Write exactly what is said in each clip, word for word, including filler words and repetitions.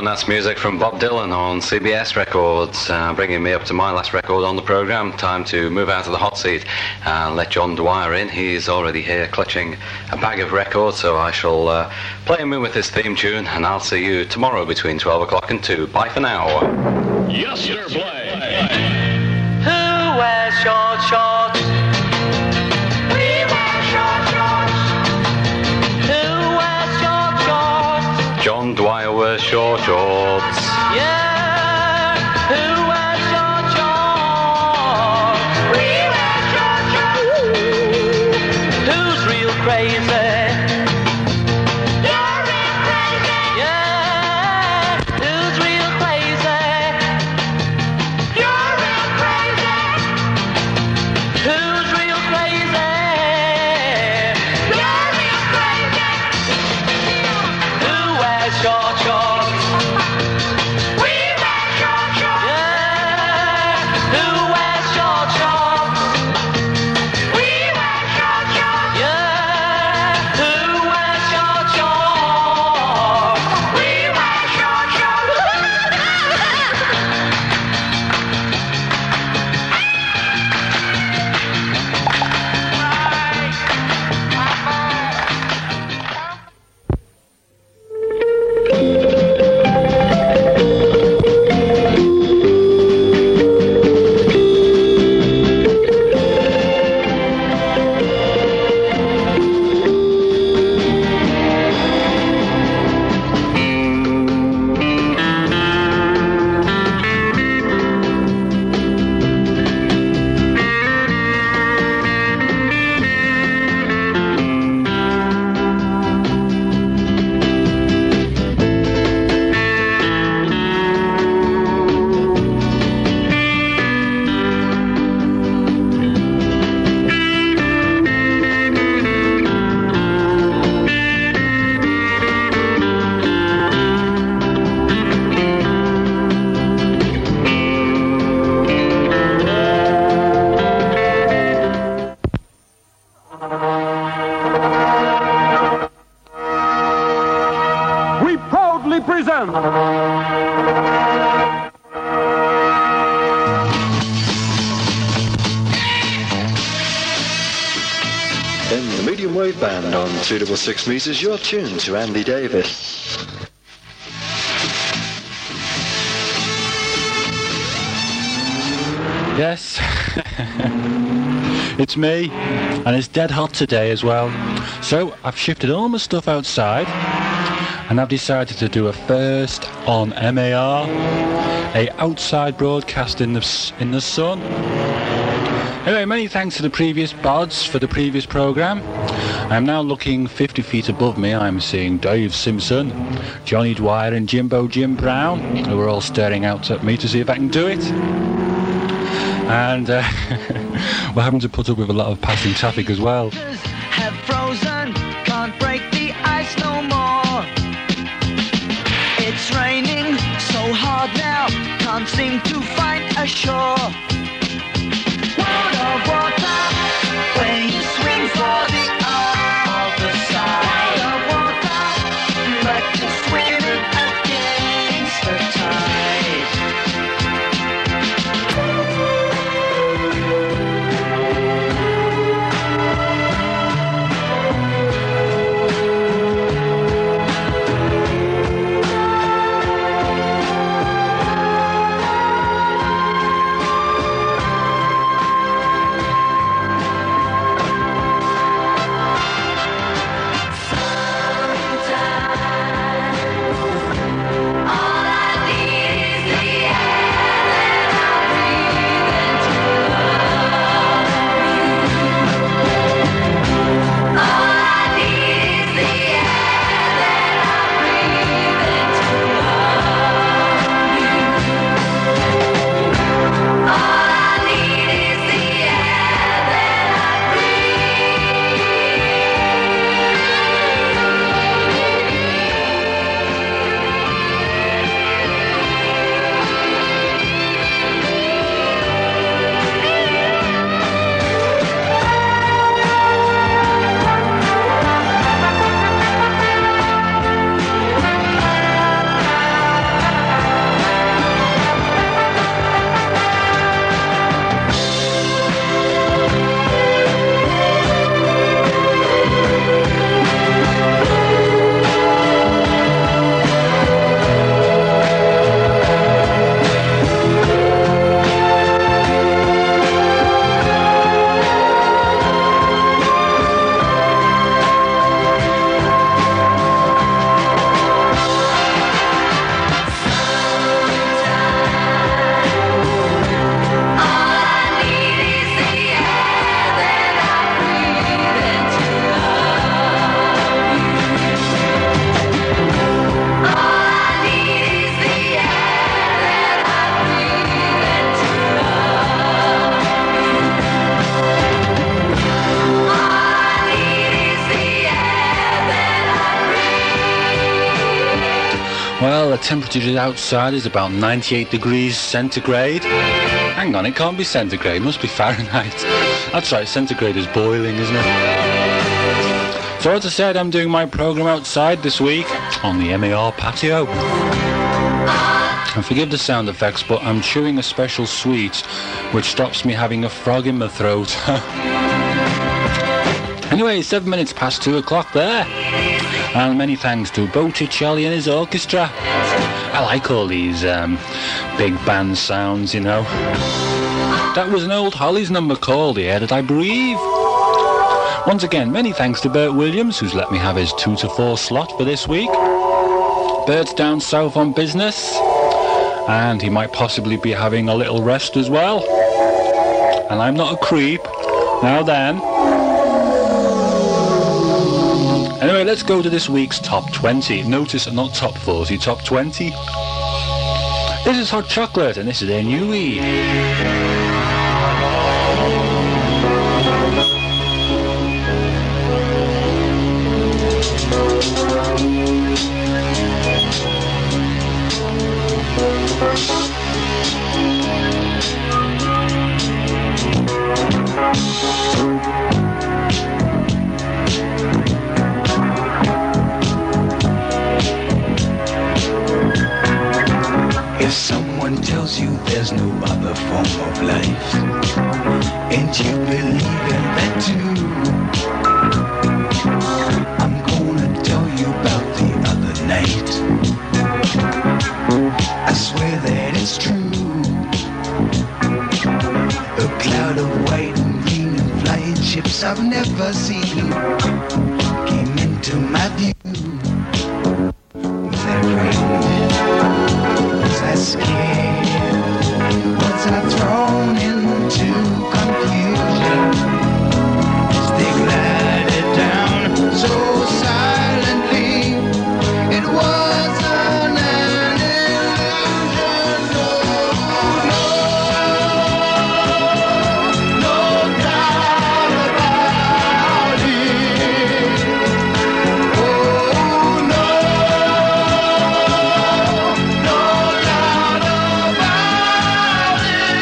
and that's music from Bob Dylan on C B S Records, uh, bringing me up to my last record on the programme. Time to move out of the hot seat and let John Dwyer in. He's already here clutching a bag of records, so I shall uh, play him in with his theme tune, and I'll see you tomorrow between twelve o'clock and two. Bye for now. Yes, sir, play. Who wears short shorts? We wear short shorts. Who wears short shorts? John Dwyer wears short shorts. Yeah. Who wears short shorts? We wear short shorts. Who's real crazy? You're real crazy. Yeah. Who's real crazy? You're real crazy. Who's real crazy? You're real crazy. Who wears short shorts? We wear short shorts. Yeah. Who wears short shorts? We wear short shorts. Yeah. Who wears short shorts? We wear short shorts. We proudly present In the medium wave band on two double six meters, you're tuned to Andy Davis. Yes, it's me, and it's dead hot today as well. So I've shifted all my stuff outside, and I've decided to do a first on M A R, a outside broadcast in the s- in the sun. Anyway, many thanks to the previous bods for the previous programme. I'm now looking fifty feet above me. I'm seeing Dave Simpson, Johnny Dwyer and Jimbo Jim Brown, who are all staring out at me to see if I can do it. And uh, we're having to put up with a lot of passing traffic as well. Have frozen, can't break the ice no more. It's raining so hard now, can't seem to find a shore. World of water, where you swim for the other side. World of water, but you're swimming against the tide. temperature outside is about ninety-eight degrees centigrade. Hang on, it can't be centigrade, it must be Fahrenheit. That's right, centigrade is boiling, isn't it? So as I said, I'm doing my programme outside this week on the M A R patio. And forgive the sound effects, but I'm chewing a special sweet which stops me having a frog in my throat. Anyway, seven minutes past two o'clock there. And many thanks to Botticelli and his orchestra. I like all these um, big band sounds, you know. That was an old Hollies number called The Air That I Breathe. Once again, many thanks to Bert Williams, who's let me have his two to four slot for this week. Bert's down south on business, and he might possibly be having a little rest as well. And I'm not a creep. Now then. Anyway, let's go to this week's top twenty. Notice, not top forty, top twenty. This is Hot Chocolate, and this is their new E. If someone tells you there's no other form of life, and you believe in that too, I'm gonna tell you about the other night. I swear that it's true. A cloud of white and green and flying ships I've never seen came into my view. Was I frightened? Was I scared? Was I thrown into confusion? As they glided down so silently, it wasn't an illusion. No, no, no doubt about it. Oh, no, no doubt about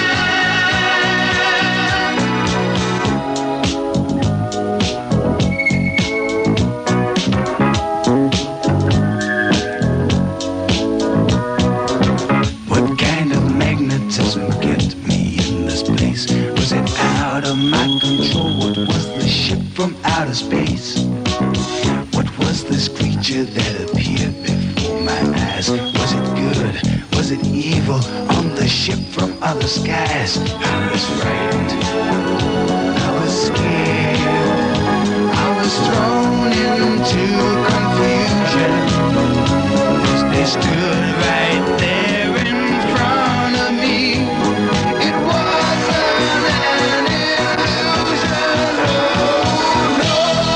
it. What kind of magnetism kept me in this place? Was it out of my control? What was the ship from outer space? What was this creature that appeared before my eyes? Was it good? Was it evil? On the ship from other skies, I was frightened. I was scared. I was thrown into confusion. As they stood right there in front of me, it wasn't an illusion. No,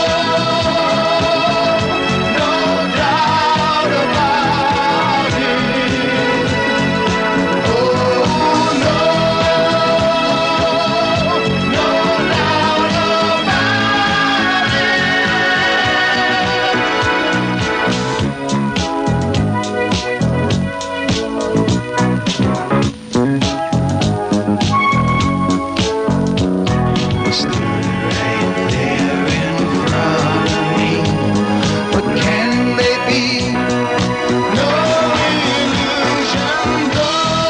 no doubt about it. Oh, no, no doubt about it. Stood right there in front of me. What can they be? No illusion, no,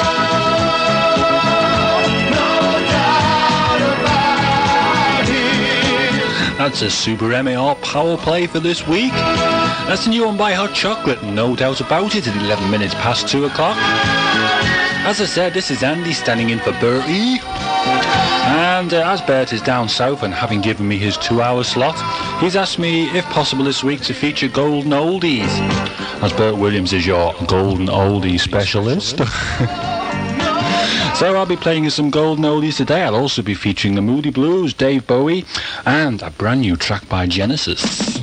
no doubt about it. That's a Super M A R power play for this week. That's a new one by Hot Chocolate, no doubt about it, at eleven minutes past two o'clock. As I said, this is Andy standing in for Bertie. And uh, as Bert is down south and having given me his two-hour slot, he's asked me, if possible this week, to feature Golden Oldies, as Bert Williams is your Golden Oldie specialist. So I'll be playing you some Golden Oldies today. I'll also be featuring the Moody Blues, Dave Bowie, and a brand new track by Genesis.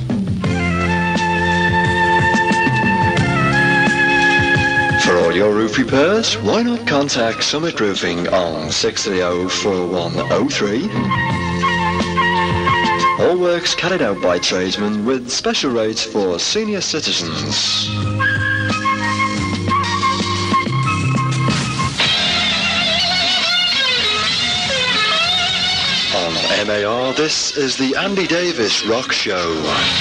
For all your roof repairs, why not contact Summit Roofing on six three zero, four one zero three. All works carried out by tradesmen with special rates for senior citizens. M A R, this is the Andy Davis Rock Show.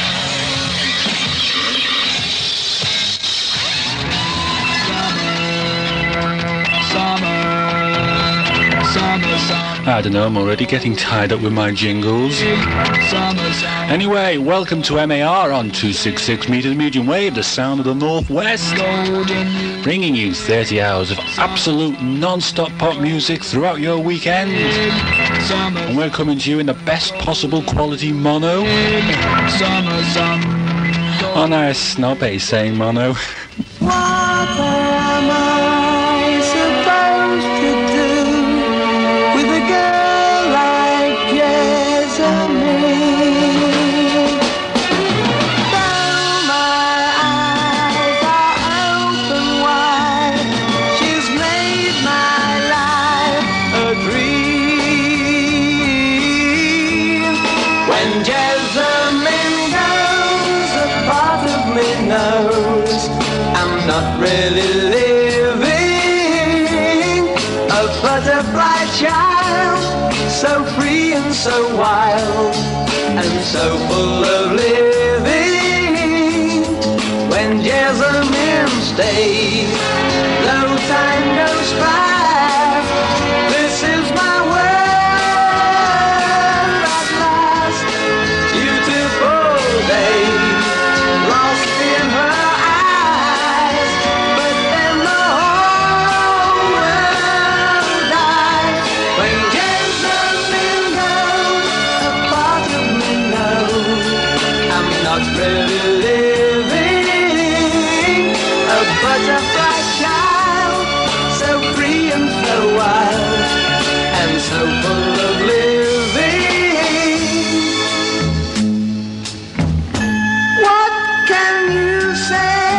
I don't know, I'm already getting tied up with my jingles. Anyway, welcome to M A R on two sixty-six meters medium wave, the sound of the Northwest. Bringing you thirty hours of absolute non-stop pop music throughout your weekend. And we're coming to you in the best possible quality mono. Oh no, it's not bad saying mono. What am I supposed to do with a girl like Jessamine? Though my eyes are open wide, she's made my life a dream. When Jessamine goes, a part of me knows I'm not really living. A butterfly child, so free and so wild, and so full of living. When Jessamine stays, though time goes fast, this is my world at last. Beautiful days, lost in her eyes, but then the whole world dies. When Jessamine goes, a part of me knows I'm not really living. A butterfly child, so free and so wild, and so full of living. What can you say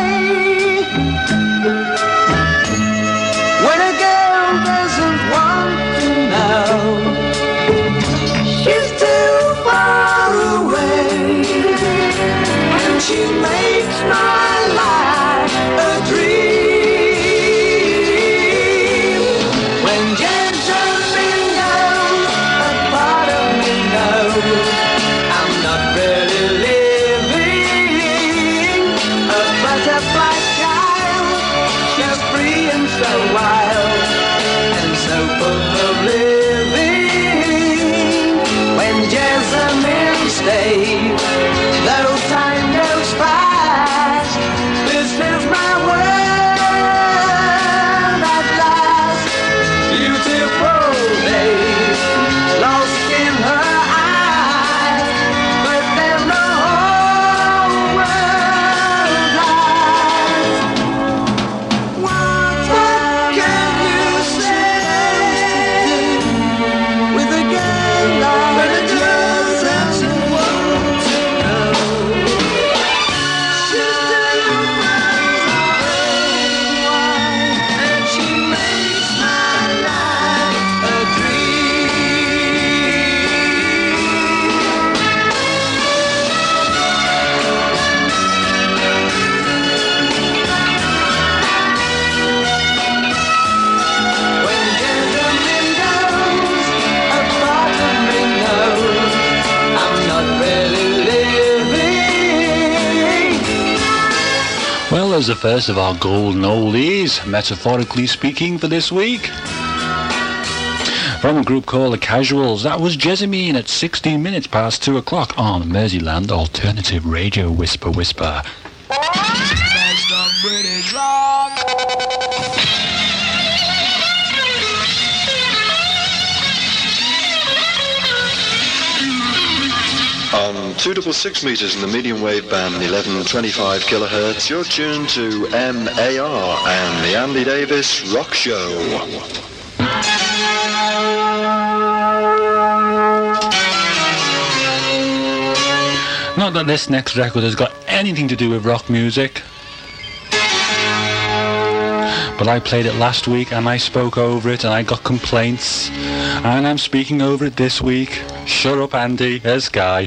when a girl doesn't want to know? She's too far away, and she makes my life a dream. When Jessamine goes, a part of me knows I'm not really living. A butterfly child, just free and so wild, and so full of living. When Jessamine stays, though time goes fast, this is my world at last. Beautiful days, lost in her eyes, but then the whole world dies. What can you say with a girl like Jessamine? She's too far away, and she makes my life a dream. When Jessamine goes, a part of me knows I'm not really living. Well, there's the first of our golden oldies, metaphorically speaking, for this week. From a group called The Casuals, that was Jessamine at sixteen minutes past two o'clock on Merseyland Alternative Radio Whisper Whisper. On two sixty-six meters in the medium wave band, eleven twenty-five kilohertz, you're tuned to M A R and the Andy Davis Rock Show. Not that this next record has got anything to do with rock music, but I played it last week and I spoke over it and I got complaints, and I'm speaking over it this week. Shut up, Andy. There's Guy.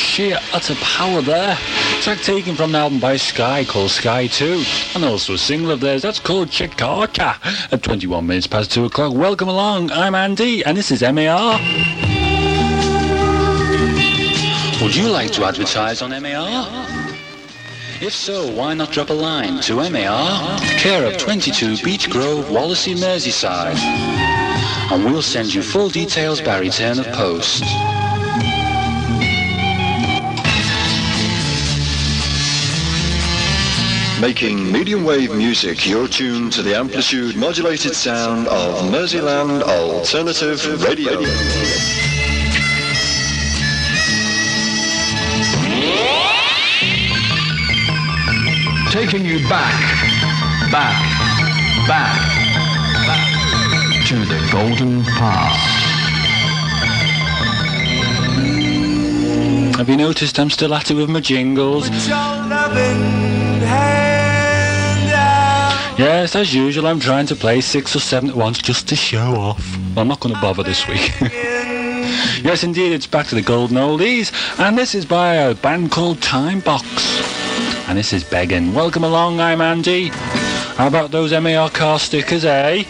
sheer utter power there. Track taken from an album by Sky called Sky two, and also a single of theirs that's called Chicaca at twenty-one minutes past two o'clock. Welcome along, I'm Andy, and this is M A R. Would you like to advertise on M A R? If so, why not drop a line to M A R, care of twenty-two Beach Grove, Wallasey, Merseyside, and we'll send you full details by return of post. Making medium wave music, you're tuned to the amplitude modulated sound of Merseyland Alternative Radio. Taking you back, back, back, back to the golden past. Have you noticed I'm still at it with my jingles? Yes, as usual, I'm trying to play six or seven at once just to show off. Well, I'm not going to bother this week. Yes, indeed, it's back to the golden oldies, and this is by a band called Time Box. And this is Beggin'. Welcome along, I'm Andy. How about those M A R car stickers, eh?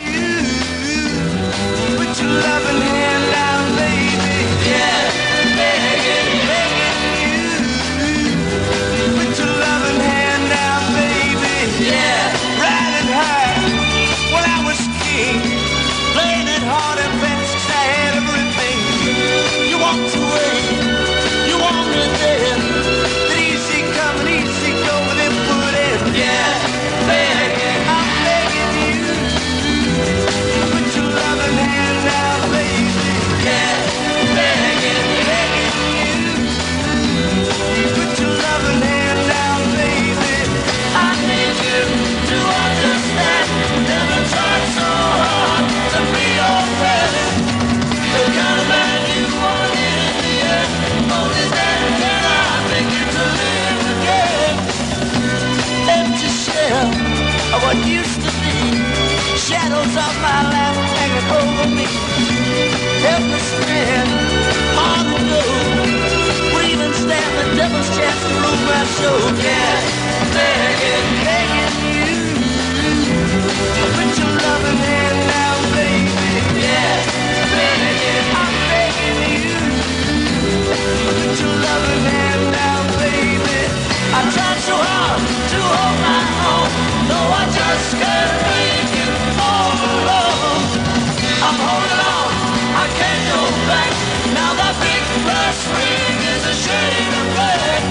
What used to be shadows of my life hanging over me. Helpless man, hard to go. Breathing, stand the devil's chance to rule my soul. Yeah, begging, begging you. Put your loving hand down, baby. Yeah, begging, I'm begging you. Put your loving hand down, baby. I tried so hard to hold my own. No, I just can't leave you all alone. I'm holding on, I can't go back. Now that big brass ring is a shade of black.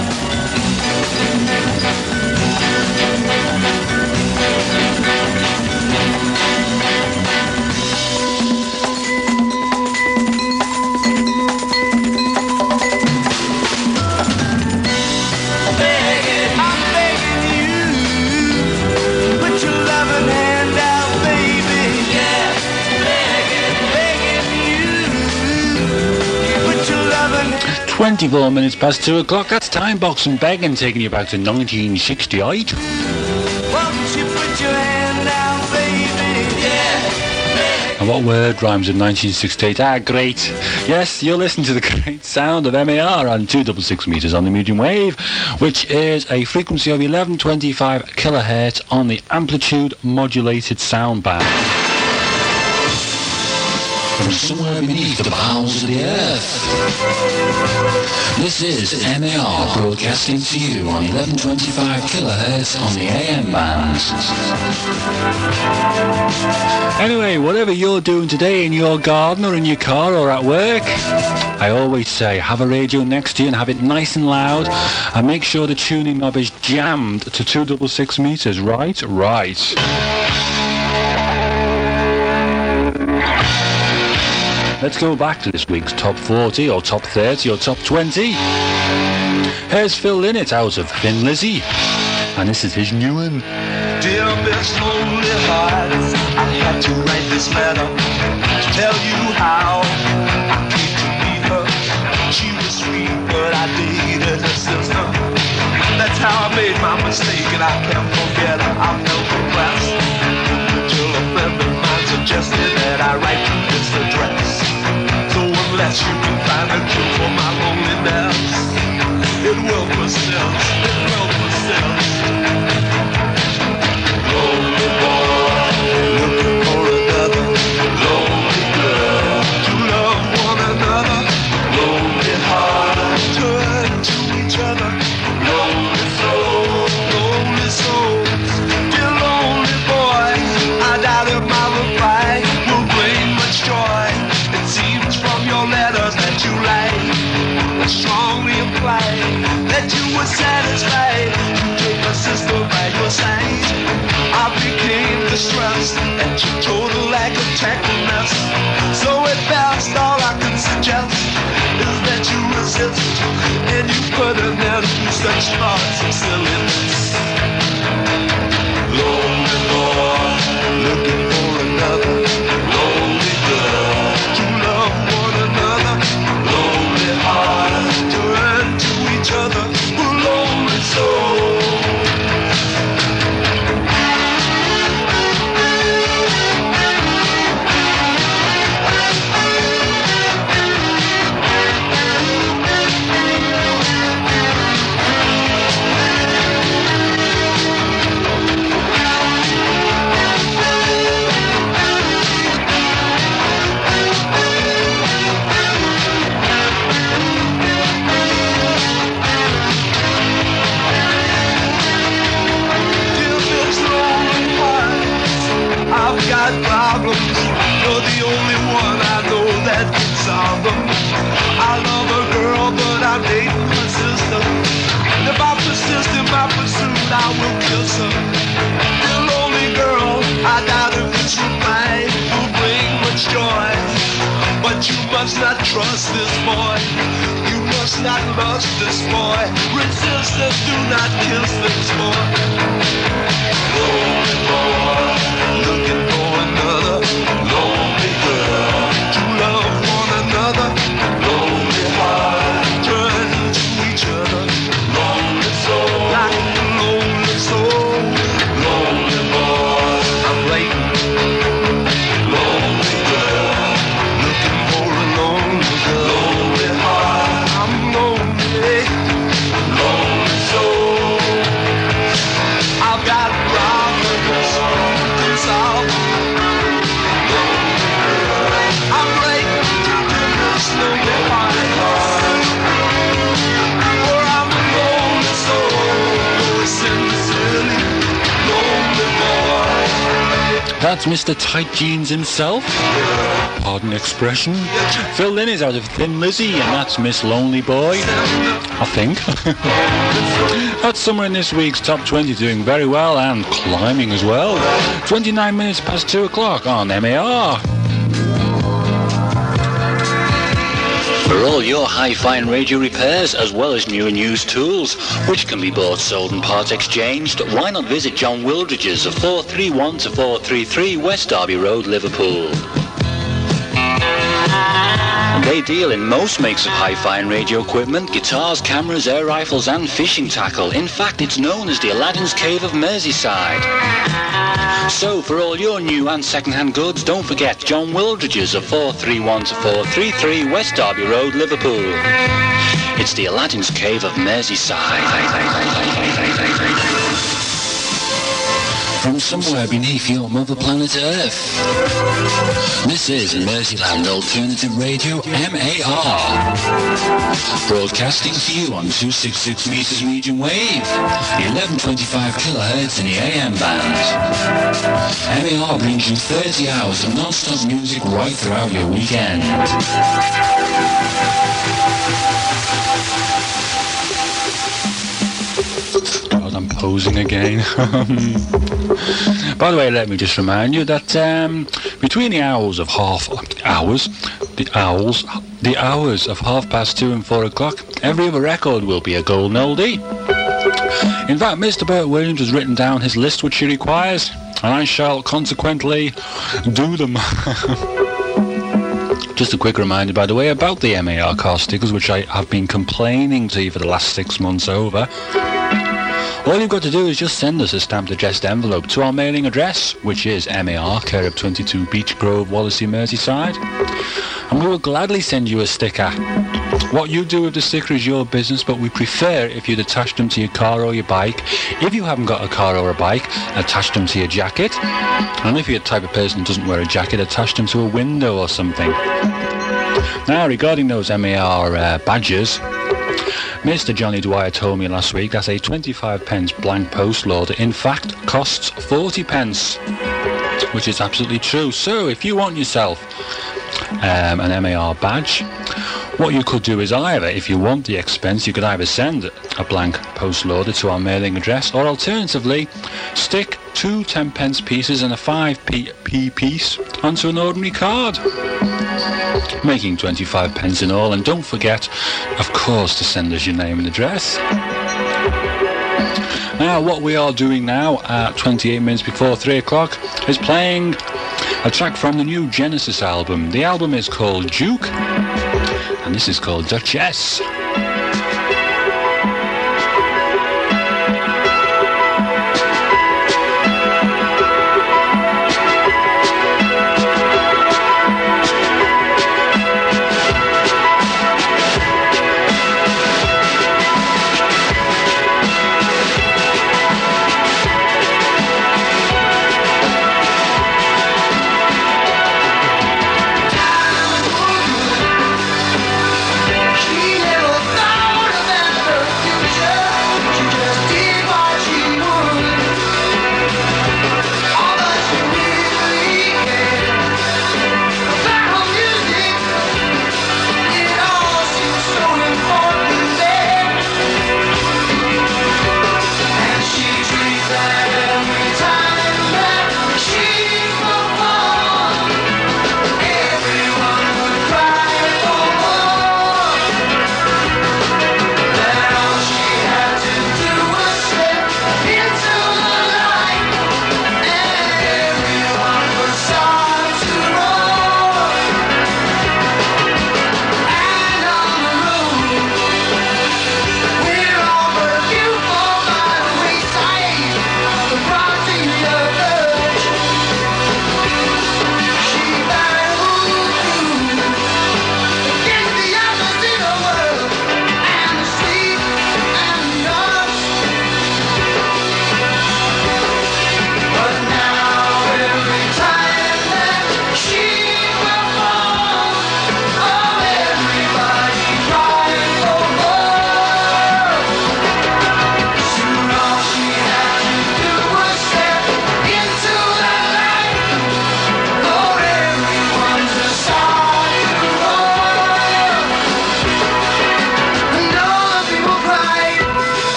Begging, I'm begging you. Put your loving hand out, baby. Yeah, begging, begging you. Put your loving hand. twenty-four minutes past two o'clock, that's Time Box and Beggin', taking you back to nineteen sixty-eight. Won't you put your hand out, baby? Yeah. And what word rhymes with nineteen sixty-eight? Ah, great. Yes, you're listening to the great sound of M A R on two sixty-six metres on the medium wave, which is a frequency of eleven twenty-five kilohertz on the amplitude modulated sound band. From somewhere beneath the bowels of the earth. This is M A R broadcasting to you on eleven twenty-five kilohertz on the A M bands. Anyway, whatever you're doing today in your garden or in your car or at work, I always say have a radio next to you and have it nice and loud, and make sure the tuning knob is jammed to two sixty-six metres, right? Right. Let's go back to this week's top forty or top thirty or top twenty. Here's Phil Lynott out of Thin Lizzy, and this is his new one. Dear Miss Lonely Hearts, I had to write this letter to tell you how I came to meet her. She was sweet, but I dated her sister. That's how I made my mistake, and I can't forget her. I'm no class till a friend of mine suggested that I write to this address. So unless you can find a cure for my loneliness, it will persist, it will persist. Lonely boy, looking for another. Lonely girl, to love one another. Lonely heart, turn to each other. Lonely soul, lonely souls. Dear lonely boy, I doubt if my reply will bring much joy. It seems from your letters that you like, strongly imply that you were satisfied to take a sister by your side. I became distressed at your total lack of tactfulness. So at best, all I can suggest is that you resist, and you put an end to such thoughts of silliness. Lonely boy, looking for another. Lonely girl, to love one another. Lonely heart, turn to each other. Lonely soul. I've got problems, you're the only one I know that can solve them. I love a girl, but I'm dating her sister. And if I persist in my pursuit, I will kiss her. The lonely girl, I doubt if this reply will bring much joy. But you must not trust this boy. You must not lust this boy. Resist and do not kiss this boy. Lonely boy, looking for another. Lonely girl, to love one another. Lonely heart, turn to each other. Lonely soul, like a lonely soul. Lonely boy, I'm waiting. Lonely girl, looking for a lonely girl. Lonely heart, I'm lonely. Lonely soul, I've got problems to solve. I'm waiting to do this lonely heart. For I'm a lonely soul, sincerely lonely boy. That's Mister Tight Jeans himself. Pardon the expression. Phil Lynn is out of Thin Lizzy, and that's Miss Lonely Boy, I think. That's somewhere in this week's Top twenty, doing very well and climbing as well. twenty-nine minutes past two o'clock on M A R. For all your hi-fi and radio repairs, as well as new and used tools, which can be bought, sold and part exchanged, why not visit John Wildridge's of four thirty-one to four thirty-three West Derby Road, Liverpool. They deal in most makes of hi-fi and radio equipment, guitars, cameras, air rifles and fishing tackle. In fact, it's known as the Aladdin's Cave of Merseyside. So, for all your new and second-hand goods, don't forget John Wildridge's of four thirty-one to four thirty-three West Derby Road, Liverpool. It's the Aladdin's Cave of Merseyside. From somewhere beneath your mother planet Earth, this is Merseyland Alternative Radio, M A R. Broadcasting for you on two sixty-six meters medium wave, eleven twenty-five kilohertz in the A M band. M A R brings you thirty hours of non-stop music right throughout your weekend. God, I'm posing again. By the way, let me just remind you that um, between the hours of half hours, the owls, the hours of half past two and four o'clock, every other record will be a golden oldie. In fact, Mister Burt Williams has written down his list which he requires, and I shall consequently do them. Just a quick reminder, by the way, about the M A R car stickers, which I have been complaining to you for the last six months over. All you've got to do is just send us a stamped addressed envelope to our mailing address, which is M A R, care of twenty-two Beach Grove, Wallasey, Merseyside, and we will gladly send you a sticker. What you do with the sticker is your business, but we prefer if you'd attach them to your car or your bike. If you haven't got a car or a bike, attach them to your jacket. And if you're the type of person who doesn't wear a jacket, attach them to a window or something. Now, regarding those M A R uh, badges, Mister Johnny Dwyer told me last week that a twenty-five pence blank post loader in fact costs forty pence, which is absolutely true. So if you want yourself um, an M A R badge, what you could do is either, if you want the expense, you could either send a blank post loader to our mailing address, or alternatively stick two ten pence pieces and a five p piece onto an ordinary card, making twenty-five pence in all. And don't forget, of course, to send us your name and address. Now, what we are doing now at twenty-eight minutes before three o'clock is playing a track from the new Genesis album. The album is called Duke, and this is called Duchess. She never thought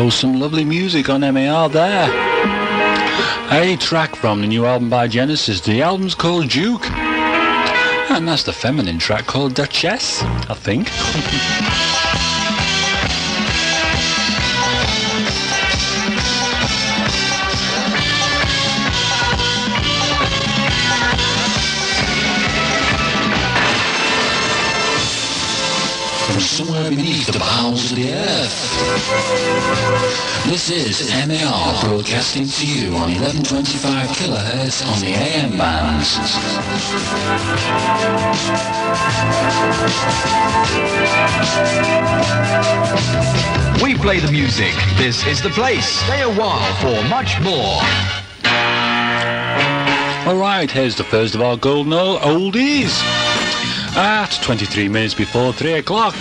some lovely music on M A R there. A track from the new album by Genesis. The album's called Duke. And that's the feminine track called Duchess, I think. From somewhere beneath the bowels of the earth. This is M A R broadcasting to you on eleven twenty-five kilohertz on the A M bands. We play the music. This is the place. Stay a while for much more. Alright, here's the first of our golden oldies. At twenty-three minutes before three o'clock.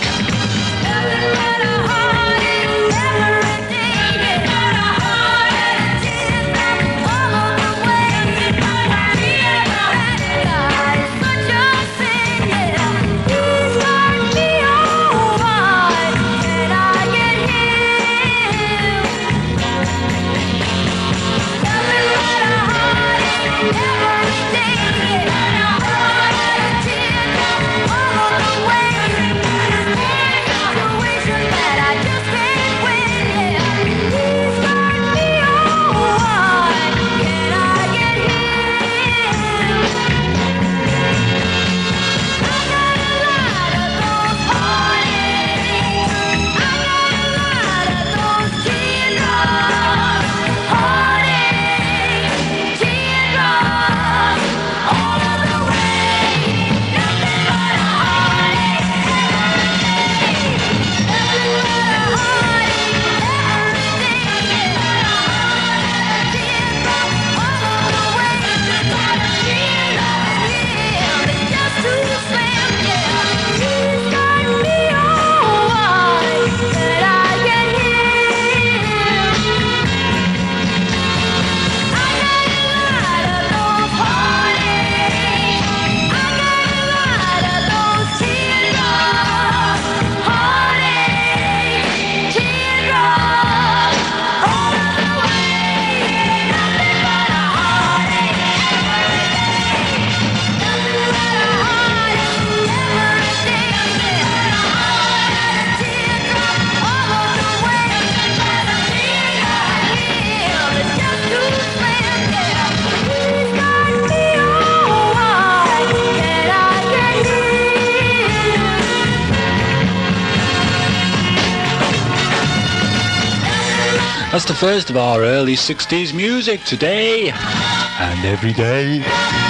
That's the first of our early sixties music today and every day.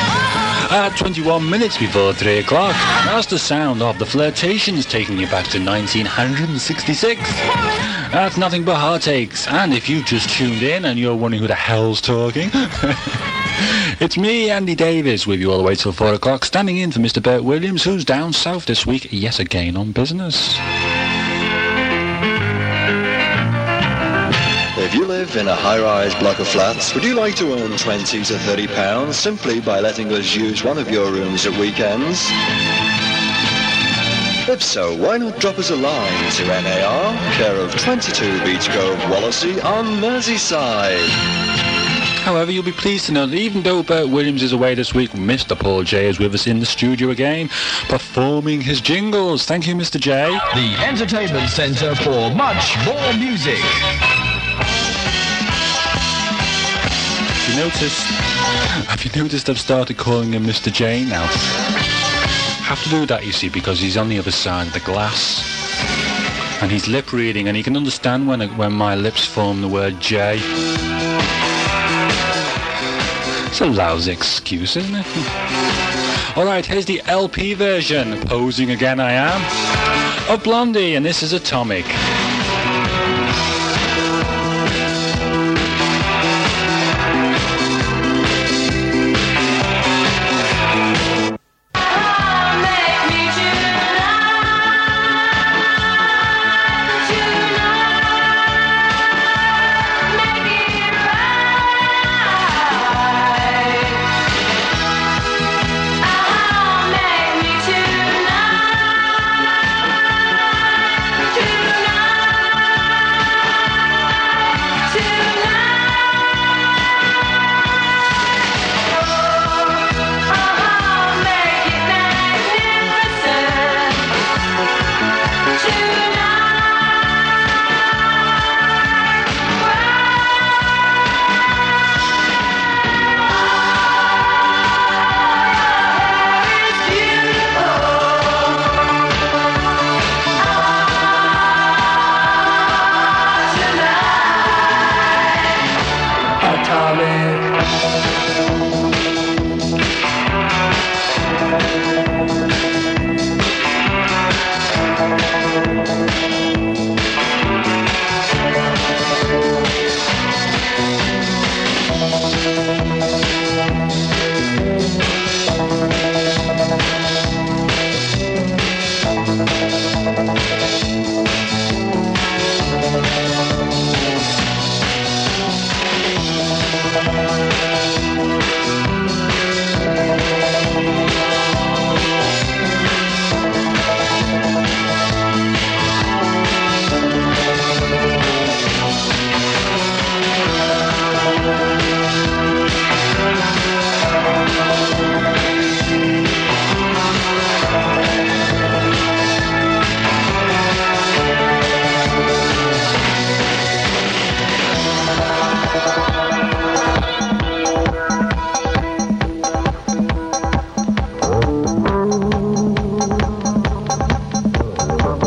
At twenty-one minutes before three o'clock, that's the sound of the Flirtations taking you back to nineteen sixty-six. That's Nothing But Heartaches, and if you've just tuned in and you're wondering who the hell's talking, it's me, Andy Davis, with you all the way till four o'clock, standing in for Mister Bert Williams, who's down south this week, yet again on business. If you live in a high-rise block of flats, would you like to earn twenty to thirty pounds simply by letting us use one of your rooms at weekends? If so, why not drop us a line to M A R, care of twenty-two Beach Grove, Wallasey on Merseyside. However, you'll be pleased to know that even though Bert Williams is away this week, Mister Paul J is with us in the studio again, performing his jingles. Thank you, Mister J. The entertainment centre for much more music. Have you noticed, have you noticed I've started calling him Mister J now? Have to do that, you see, because he's on the other side of the glass. And he's lip reading, and he can understand when, when my lips form the word J. It's a lousy excuse, isn't it? Alright, here's the L P version, Posing Again I Am, of Blondie, and this is Atomic. Tonight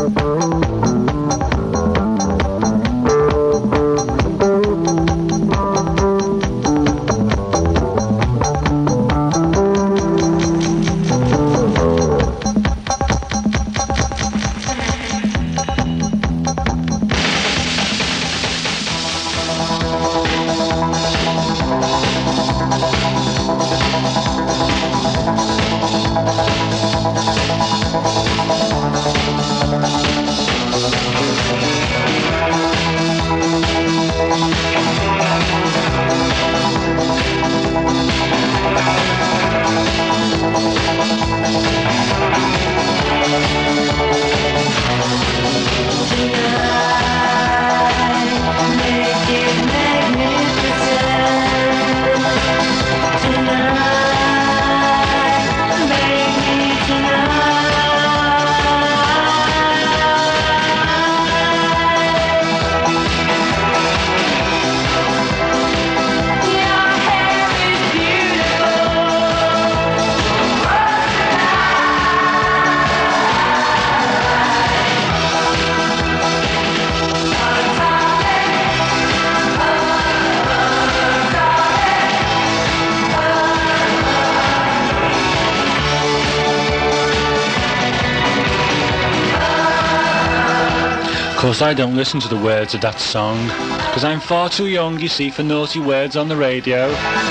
Of course, I don't listen to the words of that song, because I'm far too young, you see, for naughty words on the radio.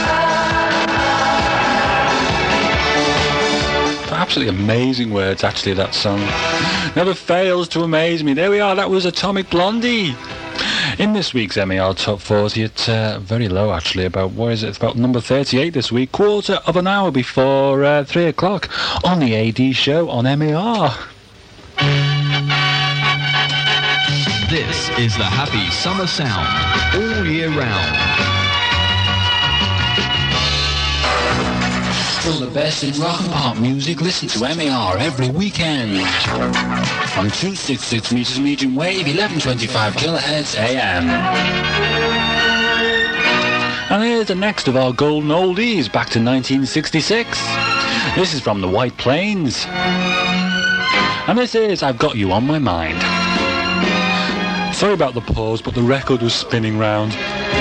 Absolutely amazing words, actually, that song. Never fails to amaze me. There we are, that was Atomic Blondie. In this week's M A R Top forty, it's uh, very low, actually, about, what is it, it's about number thirty-eight this week, quarter of an hour before uh, three o'clock, on the A D show on M A R. This is the happy summer sound, all year round. For the best in rock and pop music, listen to M A R every weekend. On two sixty-six meters medium wave, eleven twenty-five kilohertz A M. And here's the next of our golden oldies, back to nineteen sixty-six. This is from the White Plains. And this is I've Got You On My Mind. Sorry about the pause, but the record was spinning round.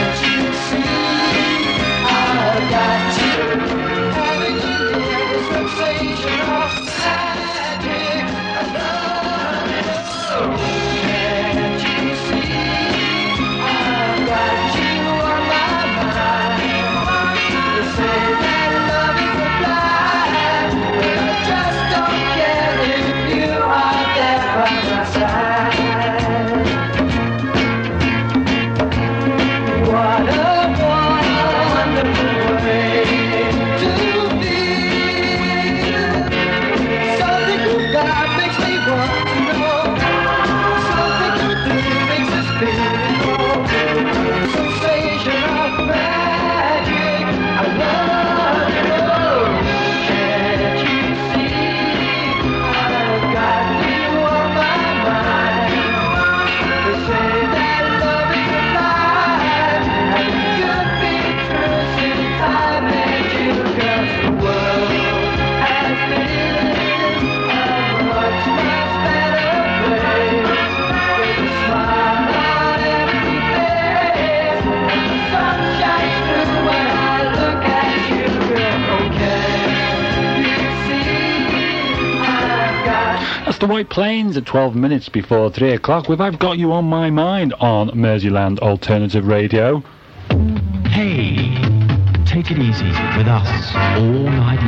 The White Plains at twelve minutes before three o'clock with I've Got You On My Mind on Merseyland Alternative Radio. Hey, take it easy with us all night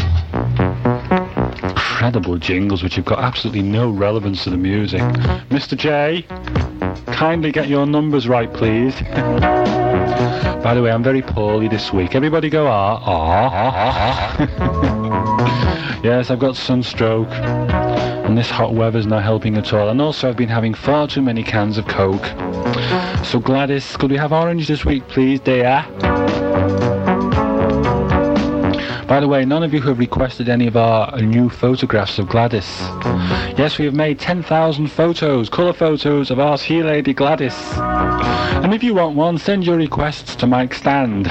long. Incredible jingles which have got absolutely no relevance to the music. Mister J, kindly get your numbers right, please. By the way, I'm very poorly this week. Everybody go ah, ah, ah, ah. Yes, I've got sunstroke. And this hot weather's not helping at all. And also I've been having far too many cans of Coke. So Gladys, could we have orange this week, please, dear? By the way, none of you have requested any of our new photographs of Gladys. Yes, we have made ten thousand photos, colour photos of our Sea Lady Gladys. And if you want one, send your requests to Mike Stand.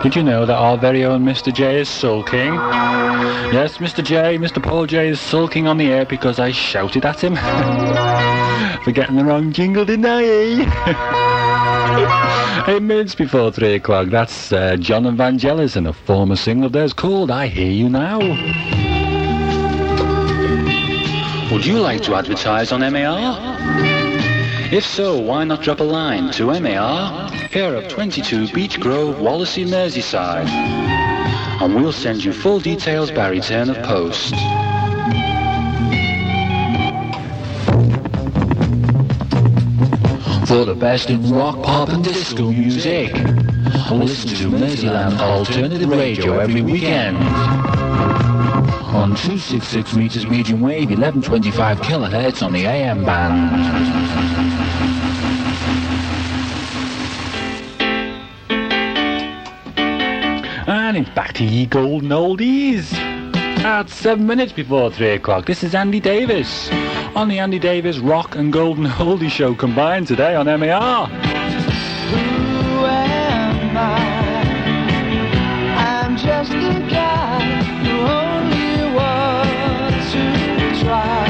Did you know that our very own Mister J is sulking? Yes, Mister J, Mister Paul J is sulking on the air because I shouted at him for getting the wrong jingle, didn't I? Eight minutes before three o'clock. That's uh, John Evangelis and a former single of theirs called I Hear You Now. Would you like to advertise on M A R? If so, why not drop a line to M A R, care of twenty-two Beach Grove, Wallasey, Merseyside, and we'll send you full details by return of post. For the best in rock, pop and disco music, listen to Merseyland Alternative Radio every weekend on two sixty-six meters medium wave, eleven twenty-five kilohertz on the A M band. And it's back to ye golden oldies. At seven minutes before three o'clock, this is Andy Davis on the Andy Davis Rock and Golden Oldie Show combined today on M A R. Who am I? I'm just a guy who only wants to try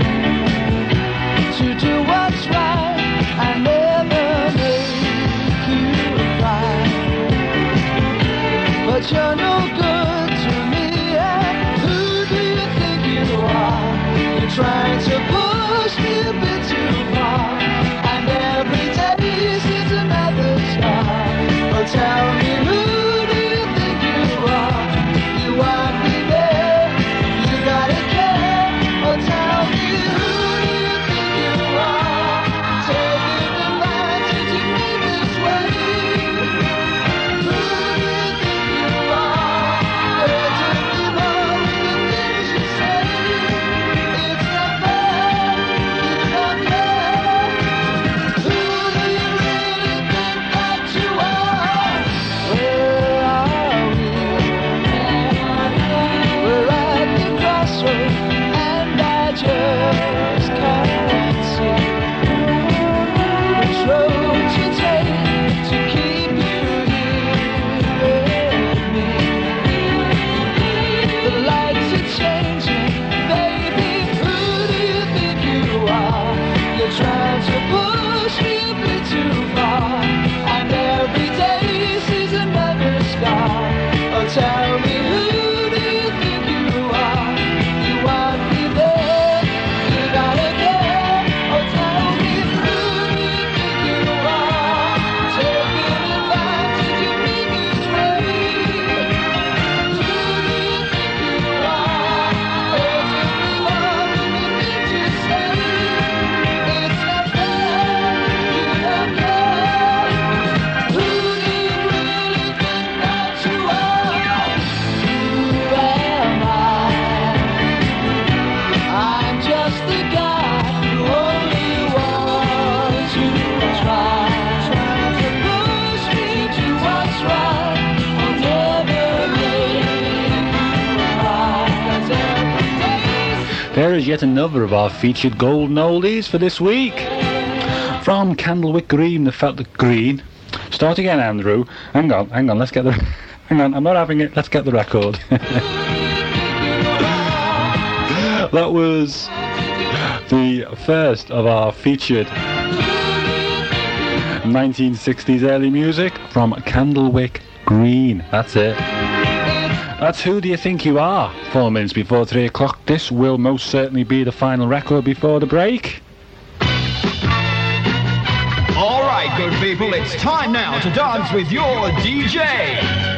to do what's right. I never make you cry, but you're no good to me. And who do you think you are? You're trying to push me a bit too far, and every day seems another star. Well, tell me, who do you think you are? You want me there, you gotta care. Well, tell me, who do you think you are? Taking advantage of me this way. Who do you think you are? Hurting me more with the things you say. It's not fair, you don't care. Who do you really think that you are? Where are we? We're at the crossroads, and I just can't see which road to take to keep you here with me. The lights are changing, baby. Who do you think you are? You're trying to push me a bit too far, and every day sees another scar. Oh, tell me, who do you think you are? You want me there, you gotta care. Oh, tell me, who do you think you are? Taking advantage of me this way. Who do you think you are? Hurting me more than the things you say. It's not fair, you don't care. Who do you really think that you are? Who am I? I'm just the guy who only wants to try, trying to push me to what's right. I'll never make you cry, 'cause every day's There is yet another of our featured golden oldies for this week. From Candlewick Green, the felt the green. Start again, Andrew. Hang on, hang on, let's get the... Hang on, I'm not having it. Let's get the record. That was the first of our featured nineteen sixties early music from Candlewick Green. That's it. That's Who Do You Think You Are? Four minutes before three o'clock. This will most certainly be the final record before the break. All right, good people, it's time now to dance with your D J.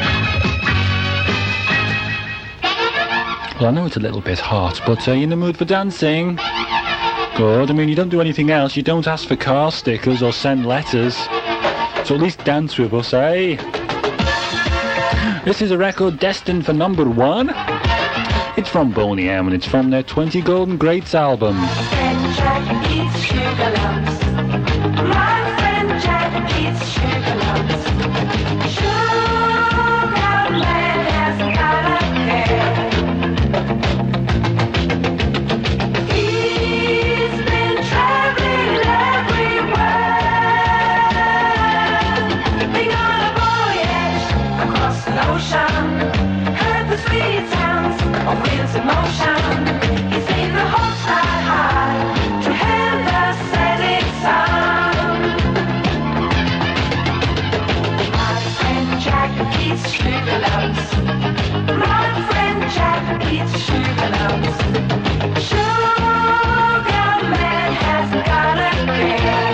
Well, I know it's a little bit hot, but are you in the mood for dancing? Good. I mean, you don't do anything else. You don't ask for car stickers or send letters. So at least dance with us, eh? This is a record destined for number one. It's from Boney M, and it's from their twenty Golden Greats album. My friend Jack eats sugar lumps. My friend Jack eats sugar lumps. Sugar man hasn't got a care. He's been traveling everywhere. Been on a voyage across the an ocean, heard the sweet sounds of wheels in motion. He's seen the whole sky high to hail the setting sun. My friend Jack eats sugar lumps. My friend Jack eats sugar lumps. Sugar man hasn't got a care.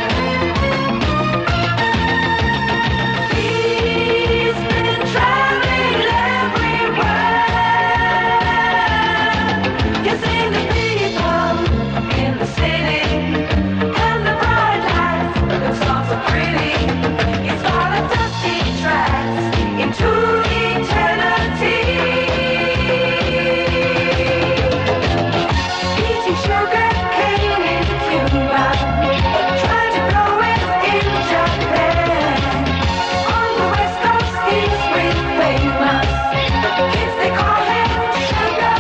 He's been traveling everywhere. He's seen the people in the city and the bright lights that sound so pretty. He's followed dusty tracks into eternity. Eating sugar cane in Cuba, trying to blow it in Japan. On the west coast he's really famous. Kids they call him Sugar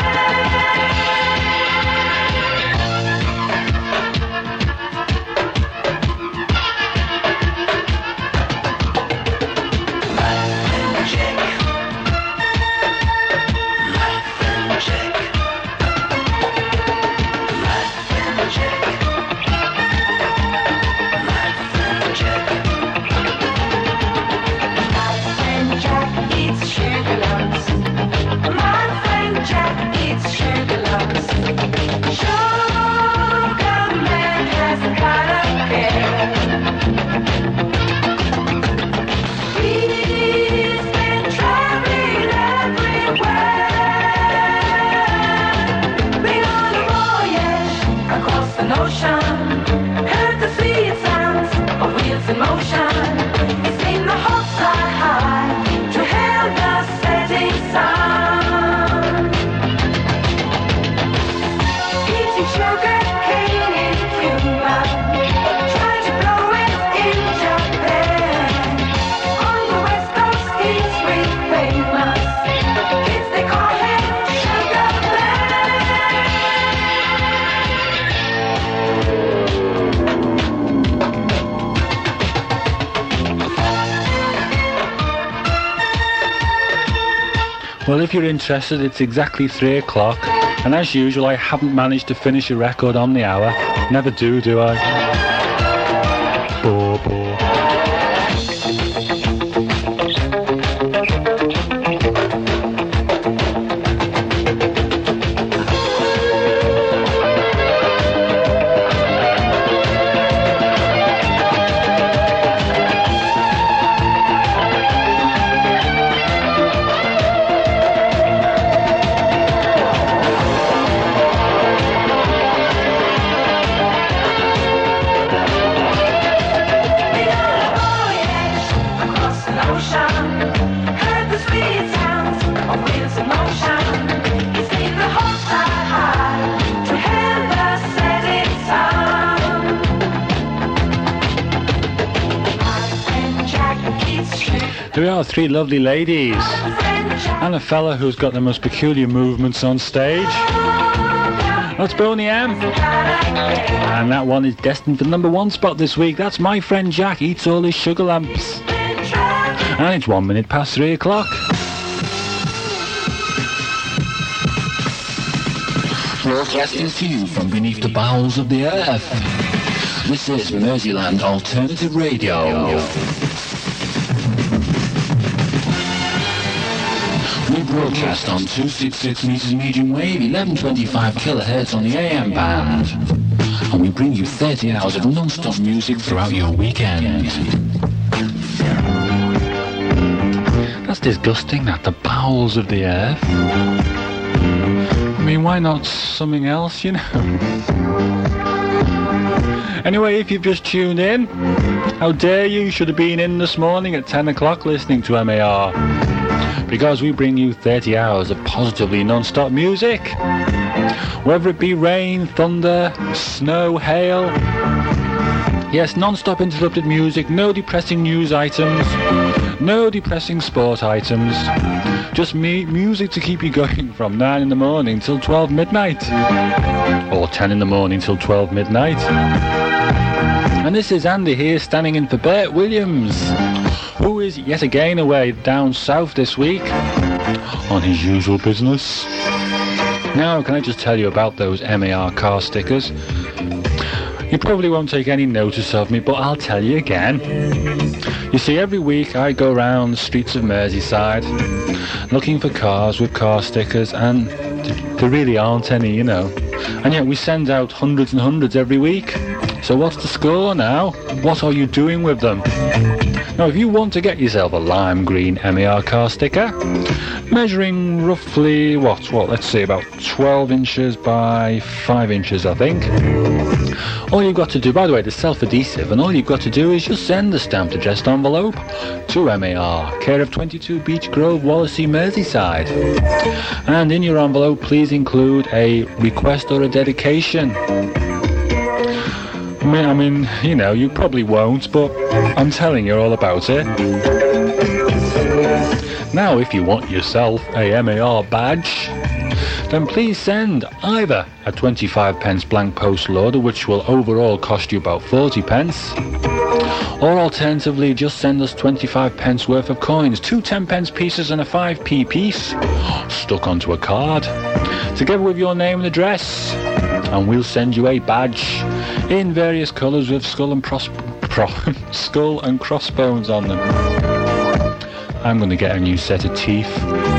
My friend Jack eats sugar lumps. My friend Jack eats sugar lumps. Sugar man hasn't got a care. He's been traveling everywhere. Been on a voyage across an ocean. Heard the sweet sounds of wheels in motion. He's seen the whole sky high to hail the setting sun. Eating sugar cane in Cuba, trying to blow it in Japan. On the west coast he's really famous. Kids they call him Sugar Well, if you're interested, it's exactly three o'clock, and as usual, I haven't managed to finish a record on the hour. Never do, do I? Bore, bore. Been on a voyage across an ocean. Heard the sweet sounds of wheels in motion. He's seen the whole sky high to hail the setting sun. My friend Jack eats sugar. There are three lovely ladies, My friend Jack and a fella who's got the most peculiar movements on stage. That's Boney M. And that one is destined for the number one spot this week. That's My Friend Jack Eats All His Sugar Lamps. And it's one minute past three o'clock. Broadcasting to you from beneath the bowels of the earth. This is Merseyland Alternative Radio. We broadcast on two sixty-six meters medium wave, eleven twenty-five kilohertz on the A M band. And we bring you thirty hours of non-stop music throughout your weekend. That's disgusting, that, the bowels of the earth. I mean, why not something else, you know? Anyway, if you've just tuned in, how dare you? You should have been in this morning at ten o'clock listening to M A R. Because we bring you thirty hours of positively non-stop music. Whether it be rain, thunder, snow, hail. Yes, non-stop interrupted music, no depressing news items, no depressing sport items. Just me music to keep you going from nine in the morning till twelve midnight. Or ten in the morning till twelve midnight. And this is Andy here standing in for Bert Williams, who is yet again away down south this week on his usual business. Now, can I just tell you about those M A R car stickers? You probably won't take any notice of me, but I'll tell you again. You see, every week I go around the streets of Merseyside looking for cars with car stickers, and there really aren't any, you know. And yet we send out hundreds and hundreds every week. So what's the score now? What are you doing with them? Now, if you want to get yourself a lime green M A R car sticker, measuring roughly, what, what, let's say about twelve inches by five inches, I think. All you've got to do, by the way, they're self-adhesive, and all you've got to do is just send the stamped addressed envelope to M A R, care of twenty-two Beach Grove, Wallasey, Merseyside. And in your envelope, please include a request or a dedication. I mean, I mean, you know, you probably won't, but I'm telling you all about it. Now, if you want yourself a M A R badge, then please send either a twenty-five pence blank postal order, which will overall cost you about forty pence, or alternatively just send us twenty-five pence worth of coins, two ten pence pieces and a five p piece, stuck onto a card, together with your name and address, and we'll send you a badge in various colours with skull and pros- pro- skull and crossbones on them. I'm going to get a new set of teeth.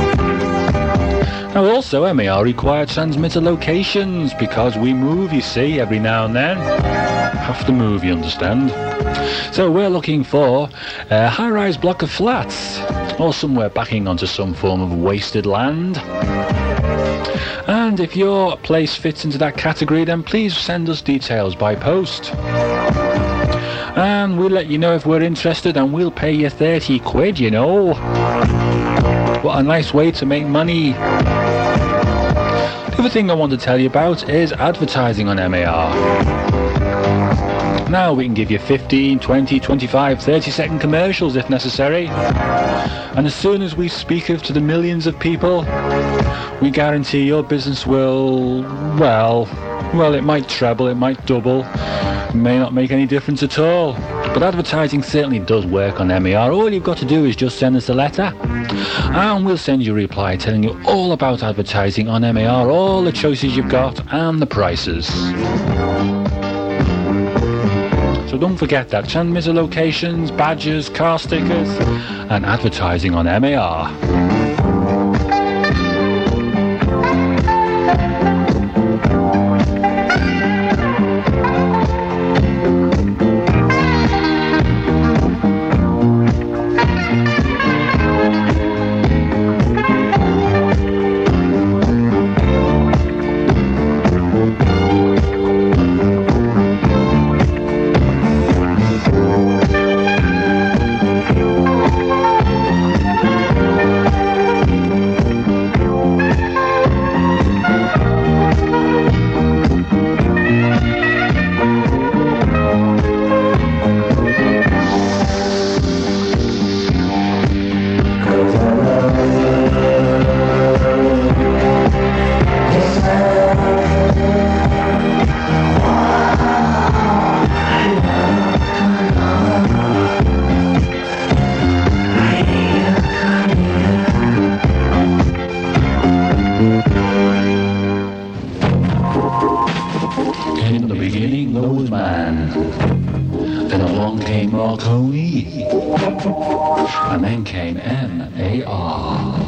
Now also, M A R require transmitter locations because we move, you see, every now and then. Have to move, you understand. So we're looking for a high-rise block of flats, or somewhere backing onto some form of wasted land. And if your place fits into that category, then please send us details by post. And we'll let you know if we're interested, and we'll pay you thirty quid, you know. What a nice way to make money. The other thing I want to tell you about is advertising on M A R. Now we can give you fifteen, twenty, twenty-five, thirty second commercials if necessary. And as soon as we speak of to the millions of people, we guarantee your business will, well, well, it might treble, it might double, it may not make any difference at all. But advertising certainly does work on M A R. All you've got to do is just send us a letter, and we'll send you a reply telling you all about advertising on M A R, all the choices you've got, and the prices. So don't forget that, transmitter locations, badges, car stickers, and advertising on M A R. And then came M A R.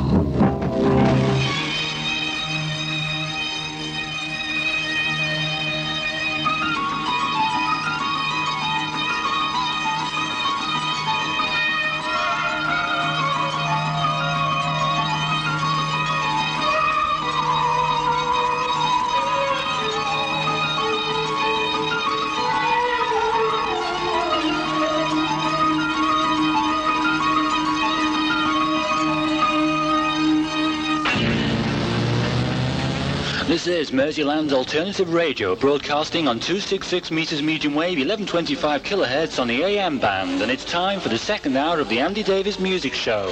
This is Merseyland's alternative radio, broadcasting on two sixty-six meters medium wave, eleven twenty-five kilohertz on the A M band, and it's time for the second hour of the Andy Davis Music Show.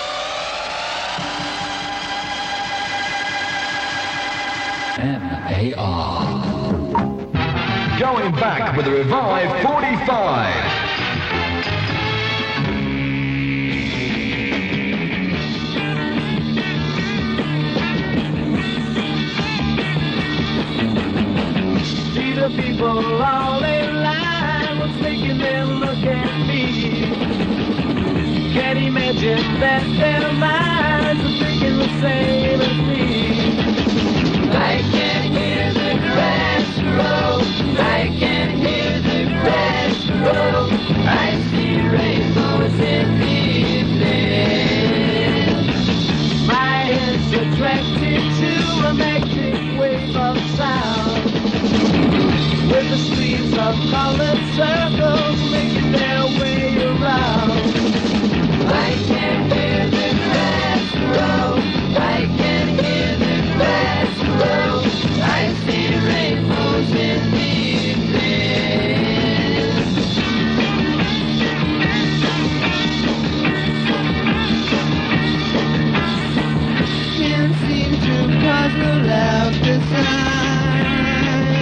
M A R. Going back with a revived forty-five. that their minds are thinking the same as me. I can hear the grass grow. I can hear the grass grow. I see rainbows in the evening. My head's attracted to a magic wave of sound, with the streams of colored circles making their way around. I can hear the grass grow. I can hear the grass grow. I see rainbows in the evening. Can't seem to puzzle out the sign.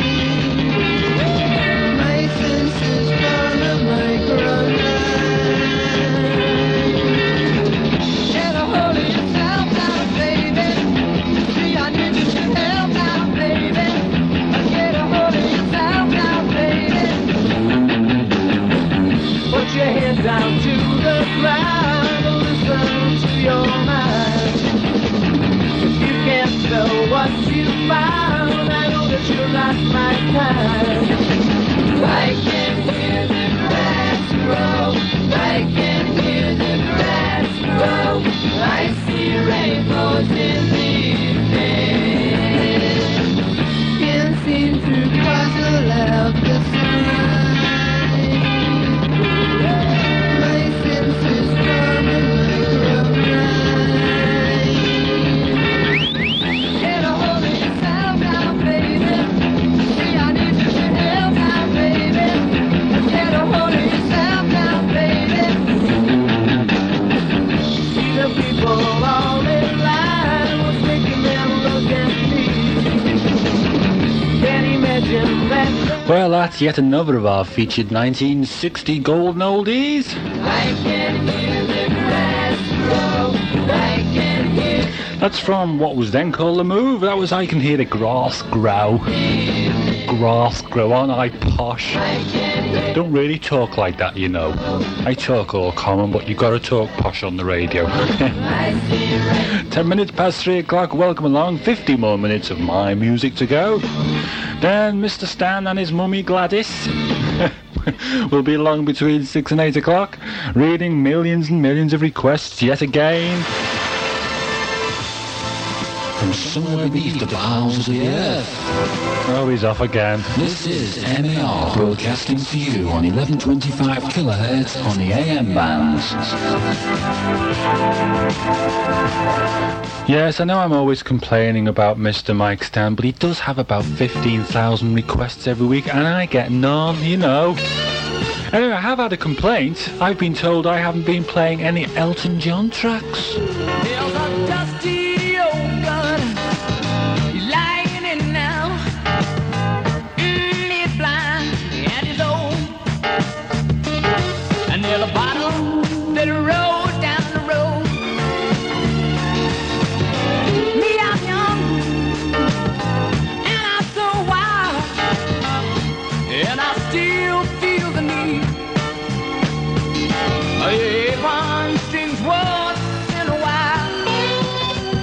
My senses form a microline. Get a hold of yourself now, baby. See, I need you to help now, baby. Get a hold of yourself now, baby. Put your head down to the ground and listen to your mind. If you can't tell what you found, I know that you're not my kind. I can hear the grass grow. I can hear the grass grow. I see rainbows in the evening. Can't seem to puzzle out the sign. My senses form a microline. Get a hold of yourself now, baby. See, I need you to help now, baby. Get a hold of yourself now, baby. See the people all in line, what's making them look at me? Can't imagine that. Well, that's yet another of our featured nineteen sixty golden oldies. I can hear the grass grow. I can hear. That's from what was then called The Move. That was I Can Hear the Grass Grow. Grass grow, aren't I posh? Don't really talk like that, you know. I talk all common, but you gotta talk posh on the radio. Ten minutes past three o'clock, welcome along. Fifty more minutes of my music to go. Then Mister Stan and his mummy Gladys will be along between six and eight o'clock, reading millions and millions of requests yet again. From somewhere beneath the bowels of the earth. Oh, he's off again. This is M A R broadcasting for you on eleven twenty-five kilohertz on the A M bands. Yes, I know I'm always complaining about Mister Mike Stan, but he does have about fifteen thousand requests every week, and I get none, you know. Anyway, I have had a complaint. I've been told I haven't been playing any Elton John tracks. There's a dusty old gun. He's lying in now. Mm, he's blind and he's old. And there's a bottle that rolls down the road. Me, I'm young. And I'm so wild. And I still feel the need. Hey, one strings once in a while.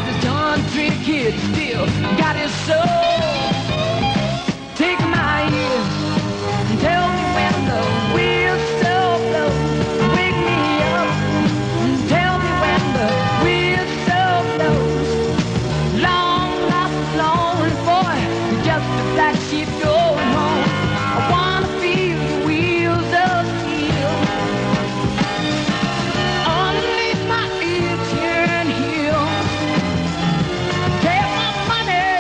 this country kid still got his soul. Take my ears and tell me when the whistle blows. Wake me up and tell me when the whistle blows. Long lost lone boy, you're just a black sheep going home. I wanna feel the wheels of steel underneath my itching heel. Take my money,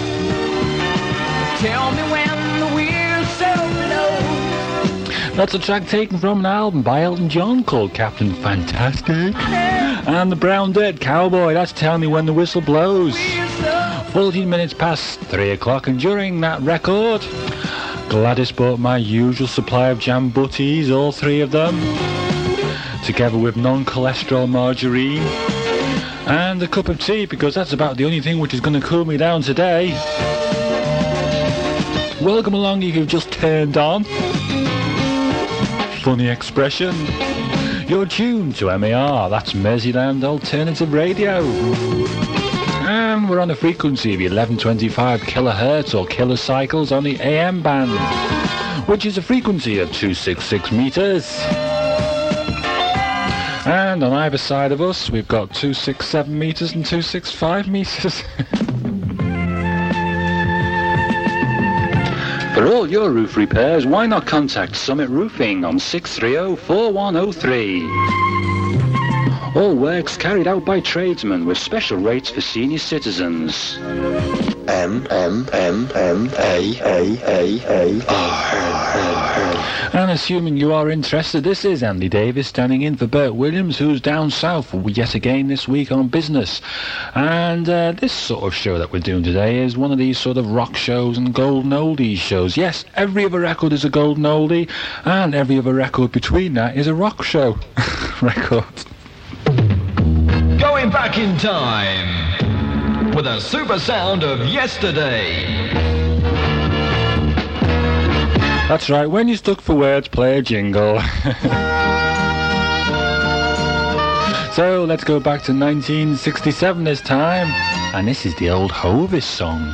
tell me when the whistle blows. That's a track taken from an album by Elton John called Captain Fantastic. And the Brown Dead Cowboy, that's Tell Me When the Whistle Blows. fourteen minutes past three o'clock, and during that record, Gladys bought my usual supply of jam butties, all three of them, together with non-cholesterol margarine, and a cup of tea, because that's about the only thing which is going to cool me down today. Welcome along if you've just turned on. Funny expression. You're tuned to M A R, that's Merseyland Alternative Radio. And we're on a frequency of eleven twenty-five kilohertz or kilocycles on the A M band, which is a frequency of two hundred sixty-six meters. And on either side of us, we've got two hundred sixty-seven meters and two hundred sixty-five meters. For all your roof repairs, why not contact Summit Roofing on six three zero, four one zero three. All works carried out by tradesmen with special rates for senior citizens. M M M M A A A A R. And assuming you are interested, this is Andy Davis standing in for Bert Williams, who's down south yet again this week on business. And uh, this sort of show that we're doing today is one of these sort of rock shows and golden oldies shows. Yes, every other record is a golden oldie, and every other record between that is a rock show record. Going back in time with a super sound of yesterday. That's right, when you're stuck for words, play a jingle. So let's go back to nineteen sixty-seven this time, and this is the old Hovis song.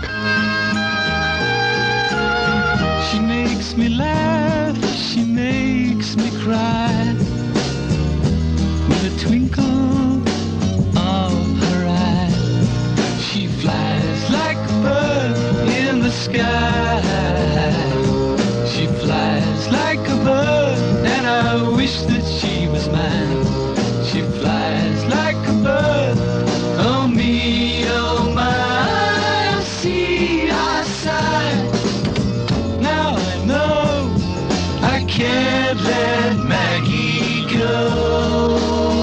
She makes me laugh, she makes me cry, with a twinkle of her eye. She flies like a bird in the sky. She flies like a bird, and I wish that she was mine. She flies like a bird, oh me, oh my, I see, I sigh. Now I know I can't let Maggie go.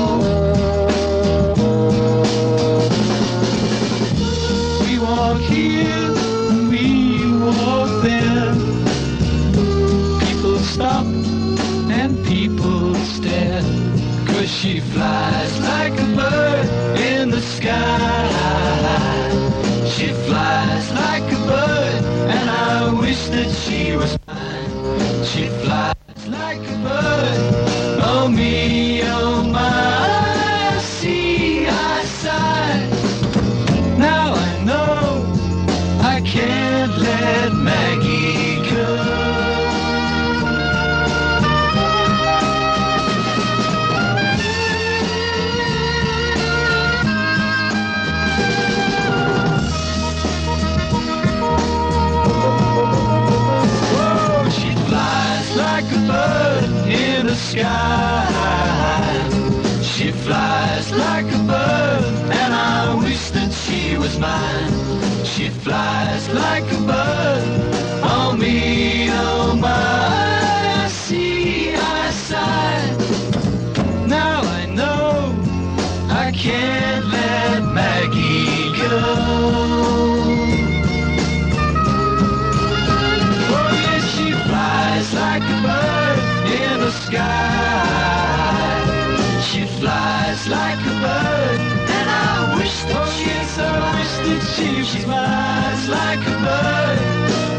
We walk here, we walk there. People stop and people stare, 'cause she flies like a bird in the sky. She flies like a bird, and I wish that she was mine. She flies like a bird, oh me, oh my, I see, I sigh. Now I know I can't let Maggie go. In the sky, she flies like a bird, and I wish that she was mine. She flies like a bird, oh me, oh my, I see, I sigh. Now I know I can't let Maggie go. Oh yes, she flies like a bird in the sky. She flies like a bird, and I wish that oh, she yes, I wish that she, she flies like a bird,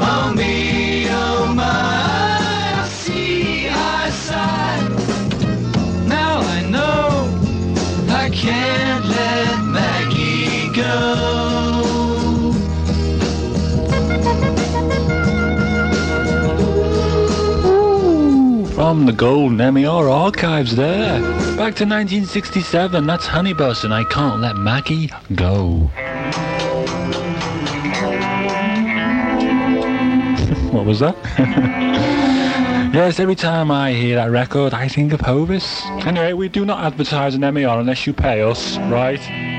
from the golden M A R archives there. Back to nineteen sixty-seven, that's Honeybus and I Can't Let Maggie Go. What was that? Yes, every time I hear that record, I think of Hovis. Anyway, we do not advertise an M A R unless you pay us, right?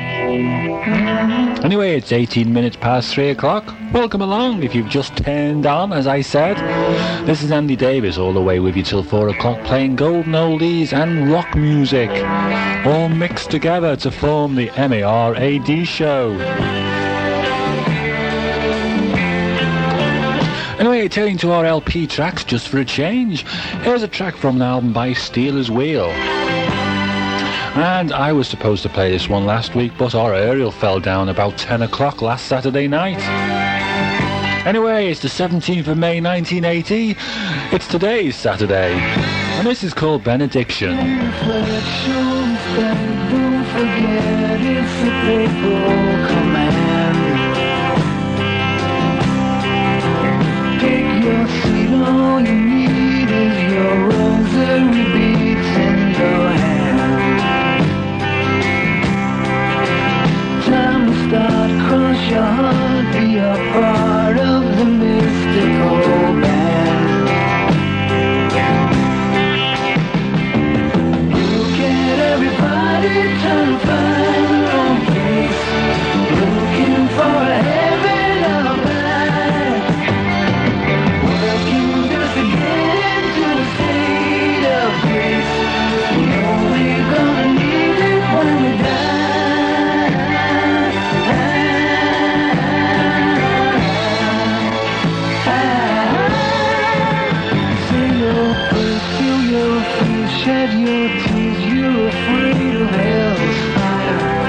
Anyway, it's eighteen minutes past three o'clock. Welcome along if you've just turned on, as I said. This is Andy Davis, all the way with you till four o'clock, playing golden oldies and rock music, all mixed together to form the M A R A D show. Anyway, turning to our L P tracks just for a change. Here's a track from an album by Steelers Wheel. And I was supposed to play this one last week, but our aerial fell down about ten o'clock last Saturday night. Anyway, it's the seventeenth of May nineteen eighty. It's today's Saturday. And this is called Benediction. Reflections that don't forget, it's a faithful command. Take your seat, all you need is your rosary beads in your hand. Time to start, cross your heart, be a part of the mystical band. Look at everybody, trying to find their own place, looking for a heaven up high, working just to get into the state of grace. We know we're gonna need it when we die. Shed your tears, you're afraid of hell's fire.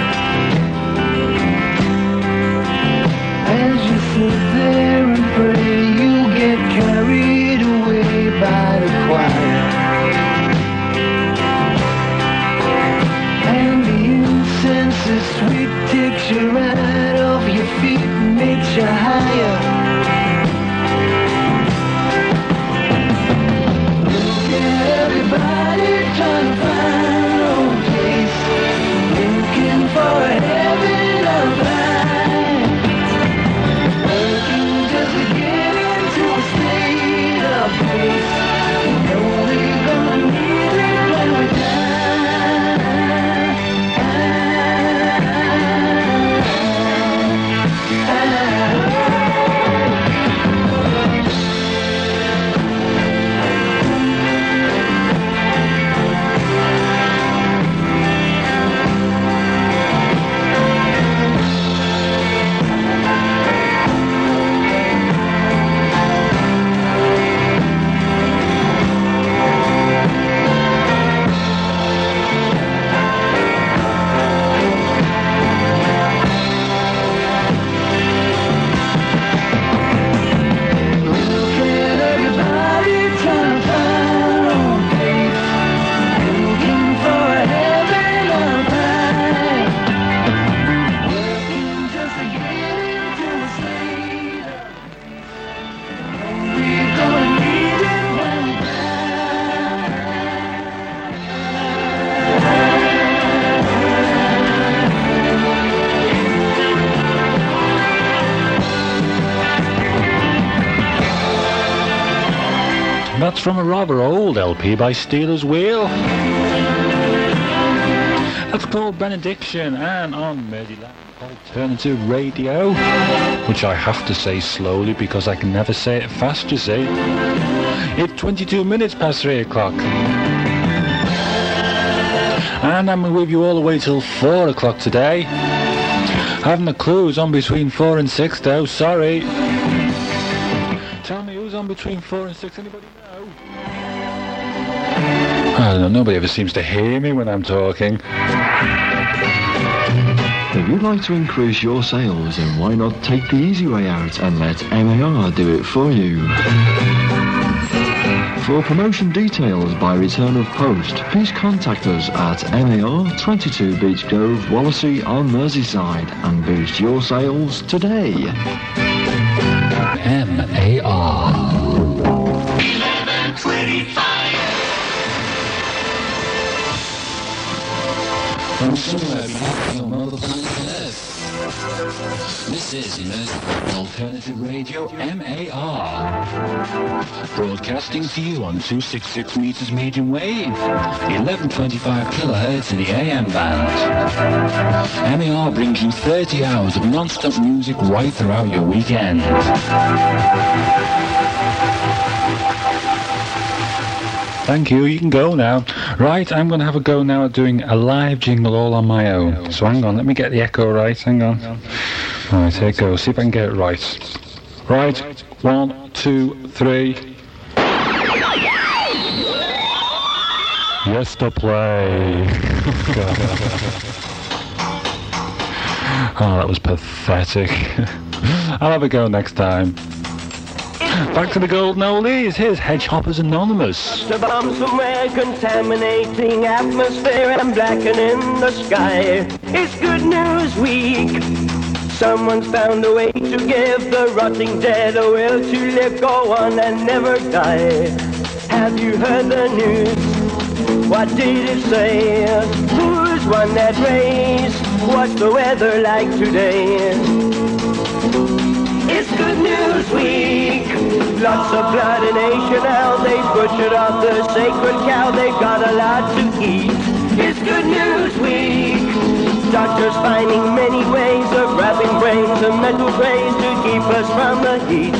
As you sit there and pray, you get carried away by the choir. And the incense is sweet, takes you right off your feet and makes you higher. Everybody trying to find their own place, looking for a heaven up high, working just to get into a state of grace. You know we're gonna need it when we die. That's from a rather old L P by Steelers Wheel. That's called Benediction, and on Merseyland Alternative Radio, which I have to say slowly because I can never say it fast, you see. It's twenty-two minutes past three o'clock. And I'm with you all the way till four o'clock today. Haven't a clue who's on between four and six though, sorry. Tell me who's on between four and six, anybody know? I don't know, nobody ever seems to hear me when I'm talking. If you'd like to increase your sales, then why not take the easy way out and let M A R do it for you? For promotion details by return of post, please contact us at M A R twenty-two Beach Grove, Wallasey on Merseyside and boost your sales today. M A R eleven twenty-five from somewhere beneath your mother planet Earth. This is Immersive Alternative Radio M A R. Broadcasting to you on two sixty-six meters medium wave, eleven twenty-five kilohertz in the A M band. M A R brings you thirty hours of non-stop music right throughout your weekend. Thank you, you can go now. Right, I'm going to have a go now at doing a live jingle all on my own. So hang on, let me get the echo right, hang on. Right, here it goes, see if I can get it right. Right, one, two, three. Yes, to play. Oh, that was pathetic. I'll have a go next time. Back to the golden oldies. Here's Hedgehoppers Anonymous. The bomb somewhere contaminating atmosphere and blackening the sky. It's Good News Week. Someone's found a way to give the rotting dead a will to live, go on and never die. Have you heard the news? What did it say? Who's won that race? What's the weather like today? It's Good News Week. Lots of blood in Asia now. They butchered up the sacred cow. They've got a lot to eat. It's Good News Week. Doctors finding many ways of wrapping brains and mental brains to keep us from the heat.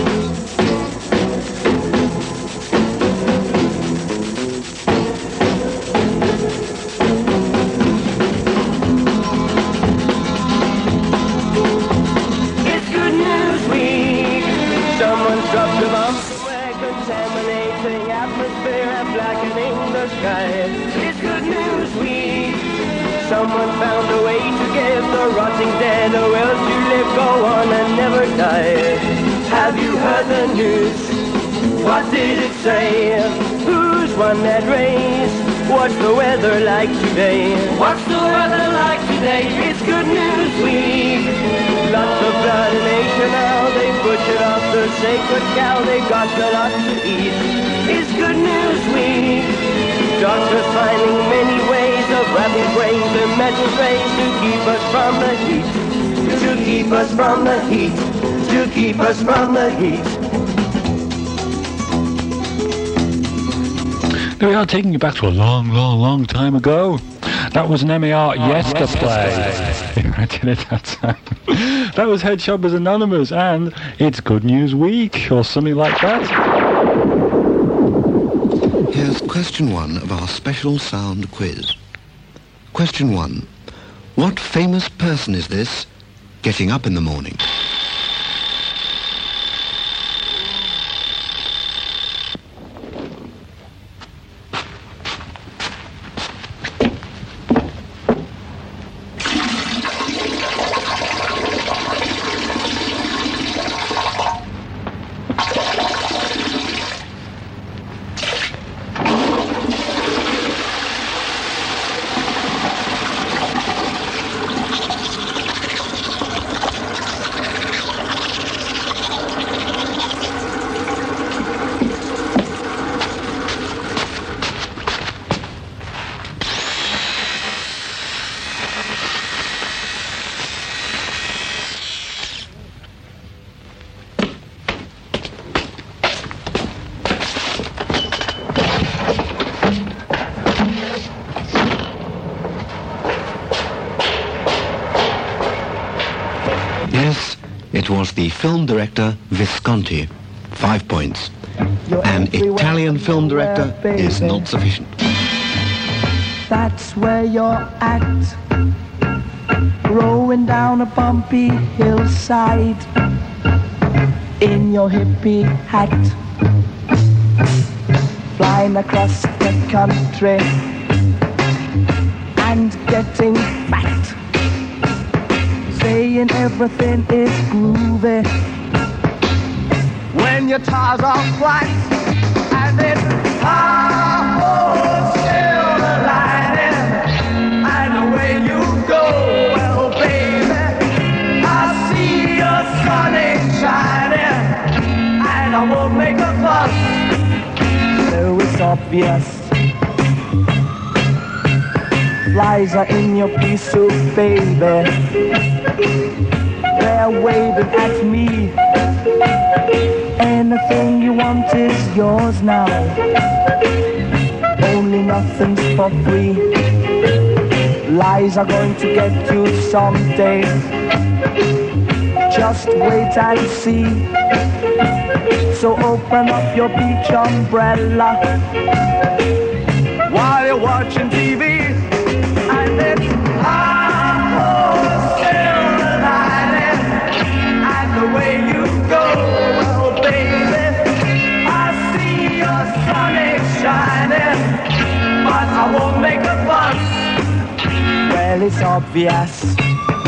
It's Good News Week. Someone found a way to give the rotting dead a will to live, go on and never die. Have you heard the news? What did it say? Who's won that race? What's the weather like today? What's the weather like today? It's Good News Week. Lots of blood in Asia now. They butchered up the sacred cow. They got a lot to eat. It's Good News Week. Doctors finding many ways of wrapping brains in metal trays to keep us from the heat. To keep us from the heat. To keep us from the heat. There we are, taking you back to a long, long, long time ago. That was an M A R oh, Yes to Play. I did it that time. That was Hedgehoppers Anonymous, and it's Good News Week, or something like that. Here's question one of our special sound quiz. Question one. What famous person is this getting up in the morning? It was the film director Visconti. Five points. An Italian film director is not sufficient. That's where you're at, rolling down a bumpy hillside in your hippie hat, flying across the country and getting fat, saying everything is groovy when your tires are flat, and it's oh, silver lining, and the way you go, well baby, I see your sun ain't shining, and I won't make a fuss, so it's obvious. Flies are in your pea soup, baby. They're waving at me. Anything you want is yours now. Only nothing's for free. Lies are going to get you someday. Just wait and see. So open up your beach umbrella while you're watching T V. And it's ah, silver lining. And the way you go, well, baby, I see your sun is shining, but I won't make a fuss. Well, it's obvious.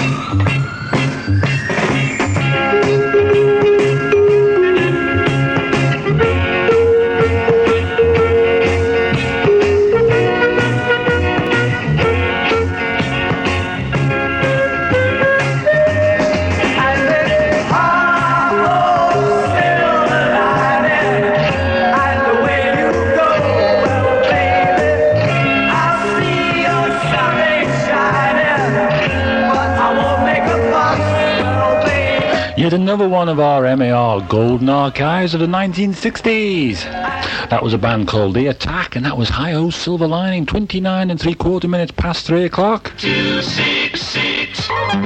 Yet another one of our M A R golden archives of the nineteen sixties. That was a band called The Attack, and that was Hi-Ho Silver Lining, twenty-nine and three quarter minutes past three o'clock. two six six.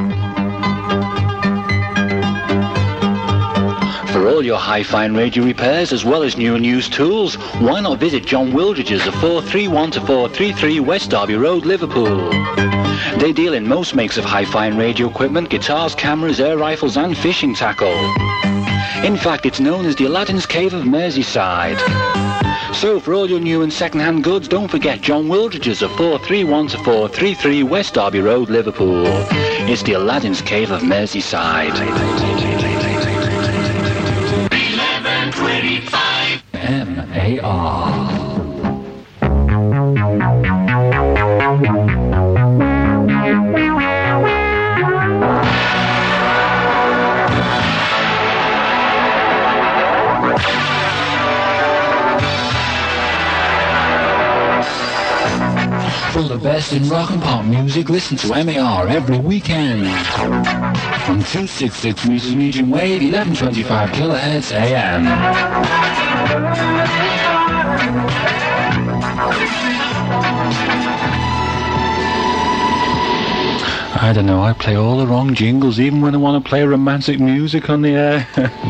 For all your hi-fi radio repairs as well as new and used tools, why not visit John Wildridge's at four three one to four three three West Derby Road, Liverpool. They deal in most makes of hi-fi and radio equipment, guitars, cameras, air rifles and fishing tackle. In fact, it's known as the Aladdin's Cave of Merseyside. So for all your new and second-hand goods, don't forget John Wildridge's at four three one to four three three West Derby Road, Liverpool. It's the Aladdin's Cave of Merseyside. eleven twenty-five M A R. For the best in rock and pop music, listen to M A R every weekend. On two sixty-six meters medium wave, eleven twenty-five kilohertz A M. I don't know, I play all the wrong jingles even when I want to play romantic music on the air.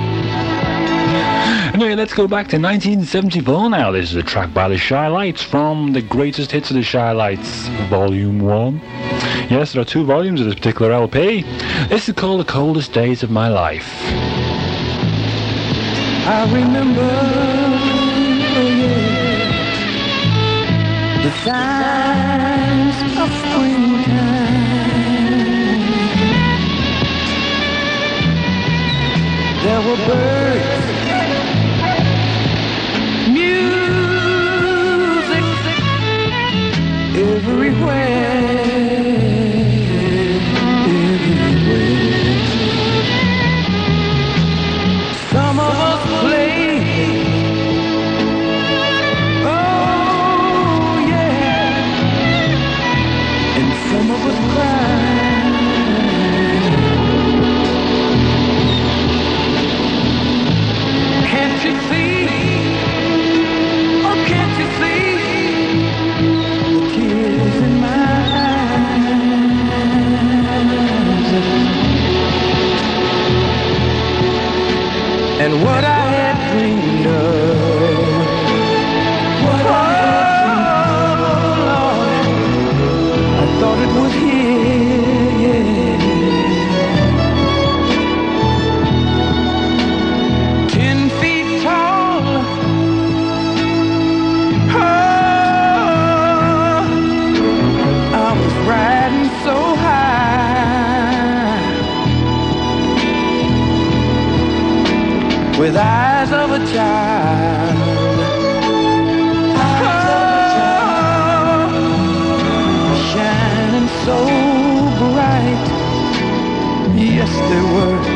Anyway, let's go back to nineteen seventy-four now. This is a track by the Shy Lights from the Greatest Hits of the Shy Lights, Volume one. Yes, there are two volumes of this particular L P. This is called The Coldest Days of My Life. I remember, oh yeah, the signs of springtime. There were birds, music everywhere, everywhere. Some of us played, oh yeah, and some of us cried. Can't you see? Oh, can't you see the tears in my eyes? And what I had dreamed of, what I had dreamed of, Lord, I thought it was here, yeah. Ten feet tall, oh, I was riding so high, with eyes of a child, oh, shining so bright. Yes, they were.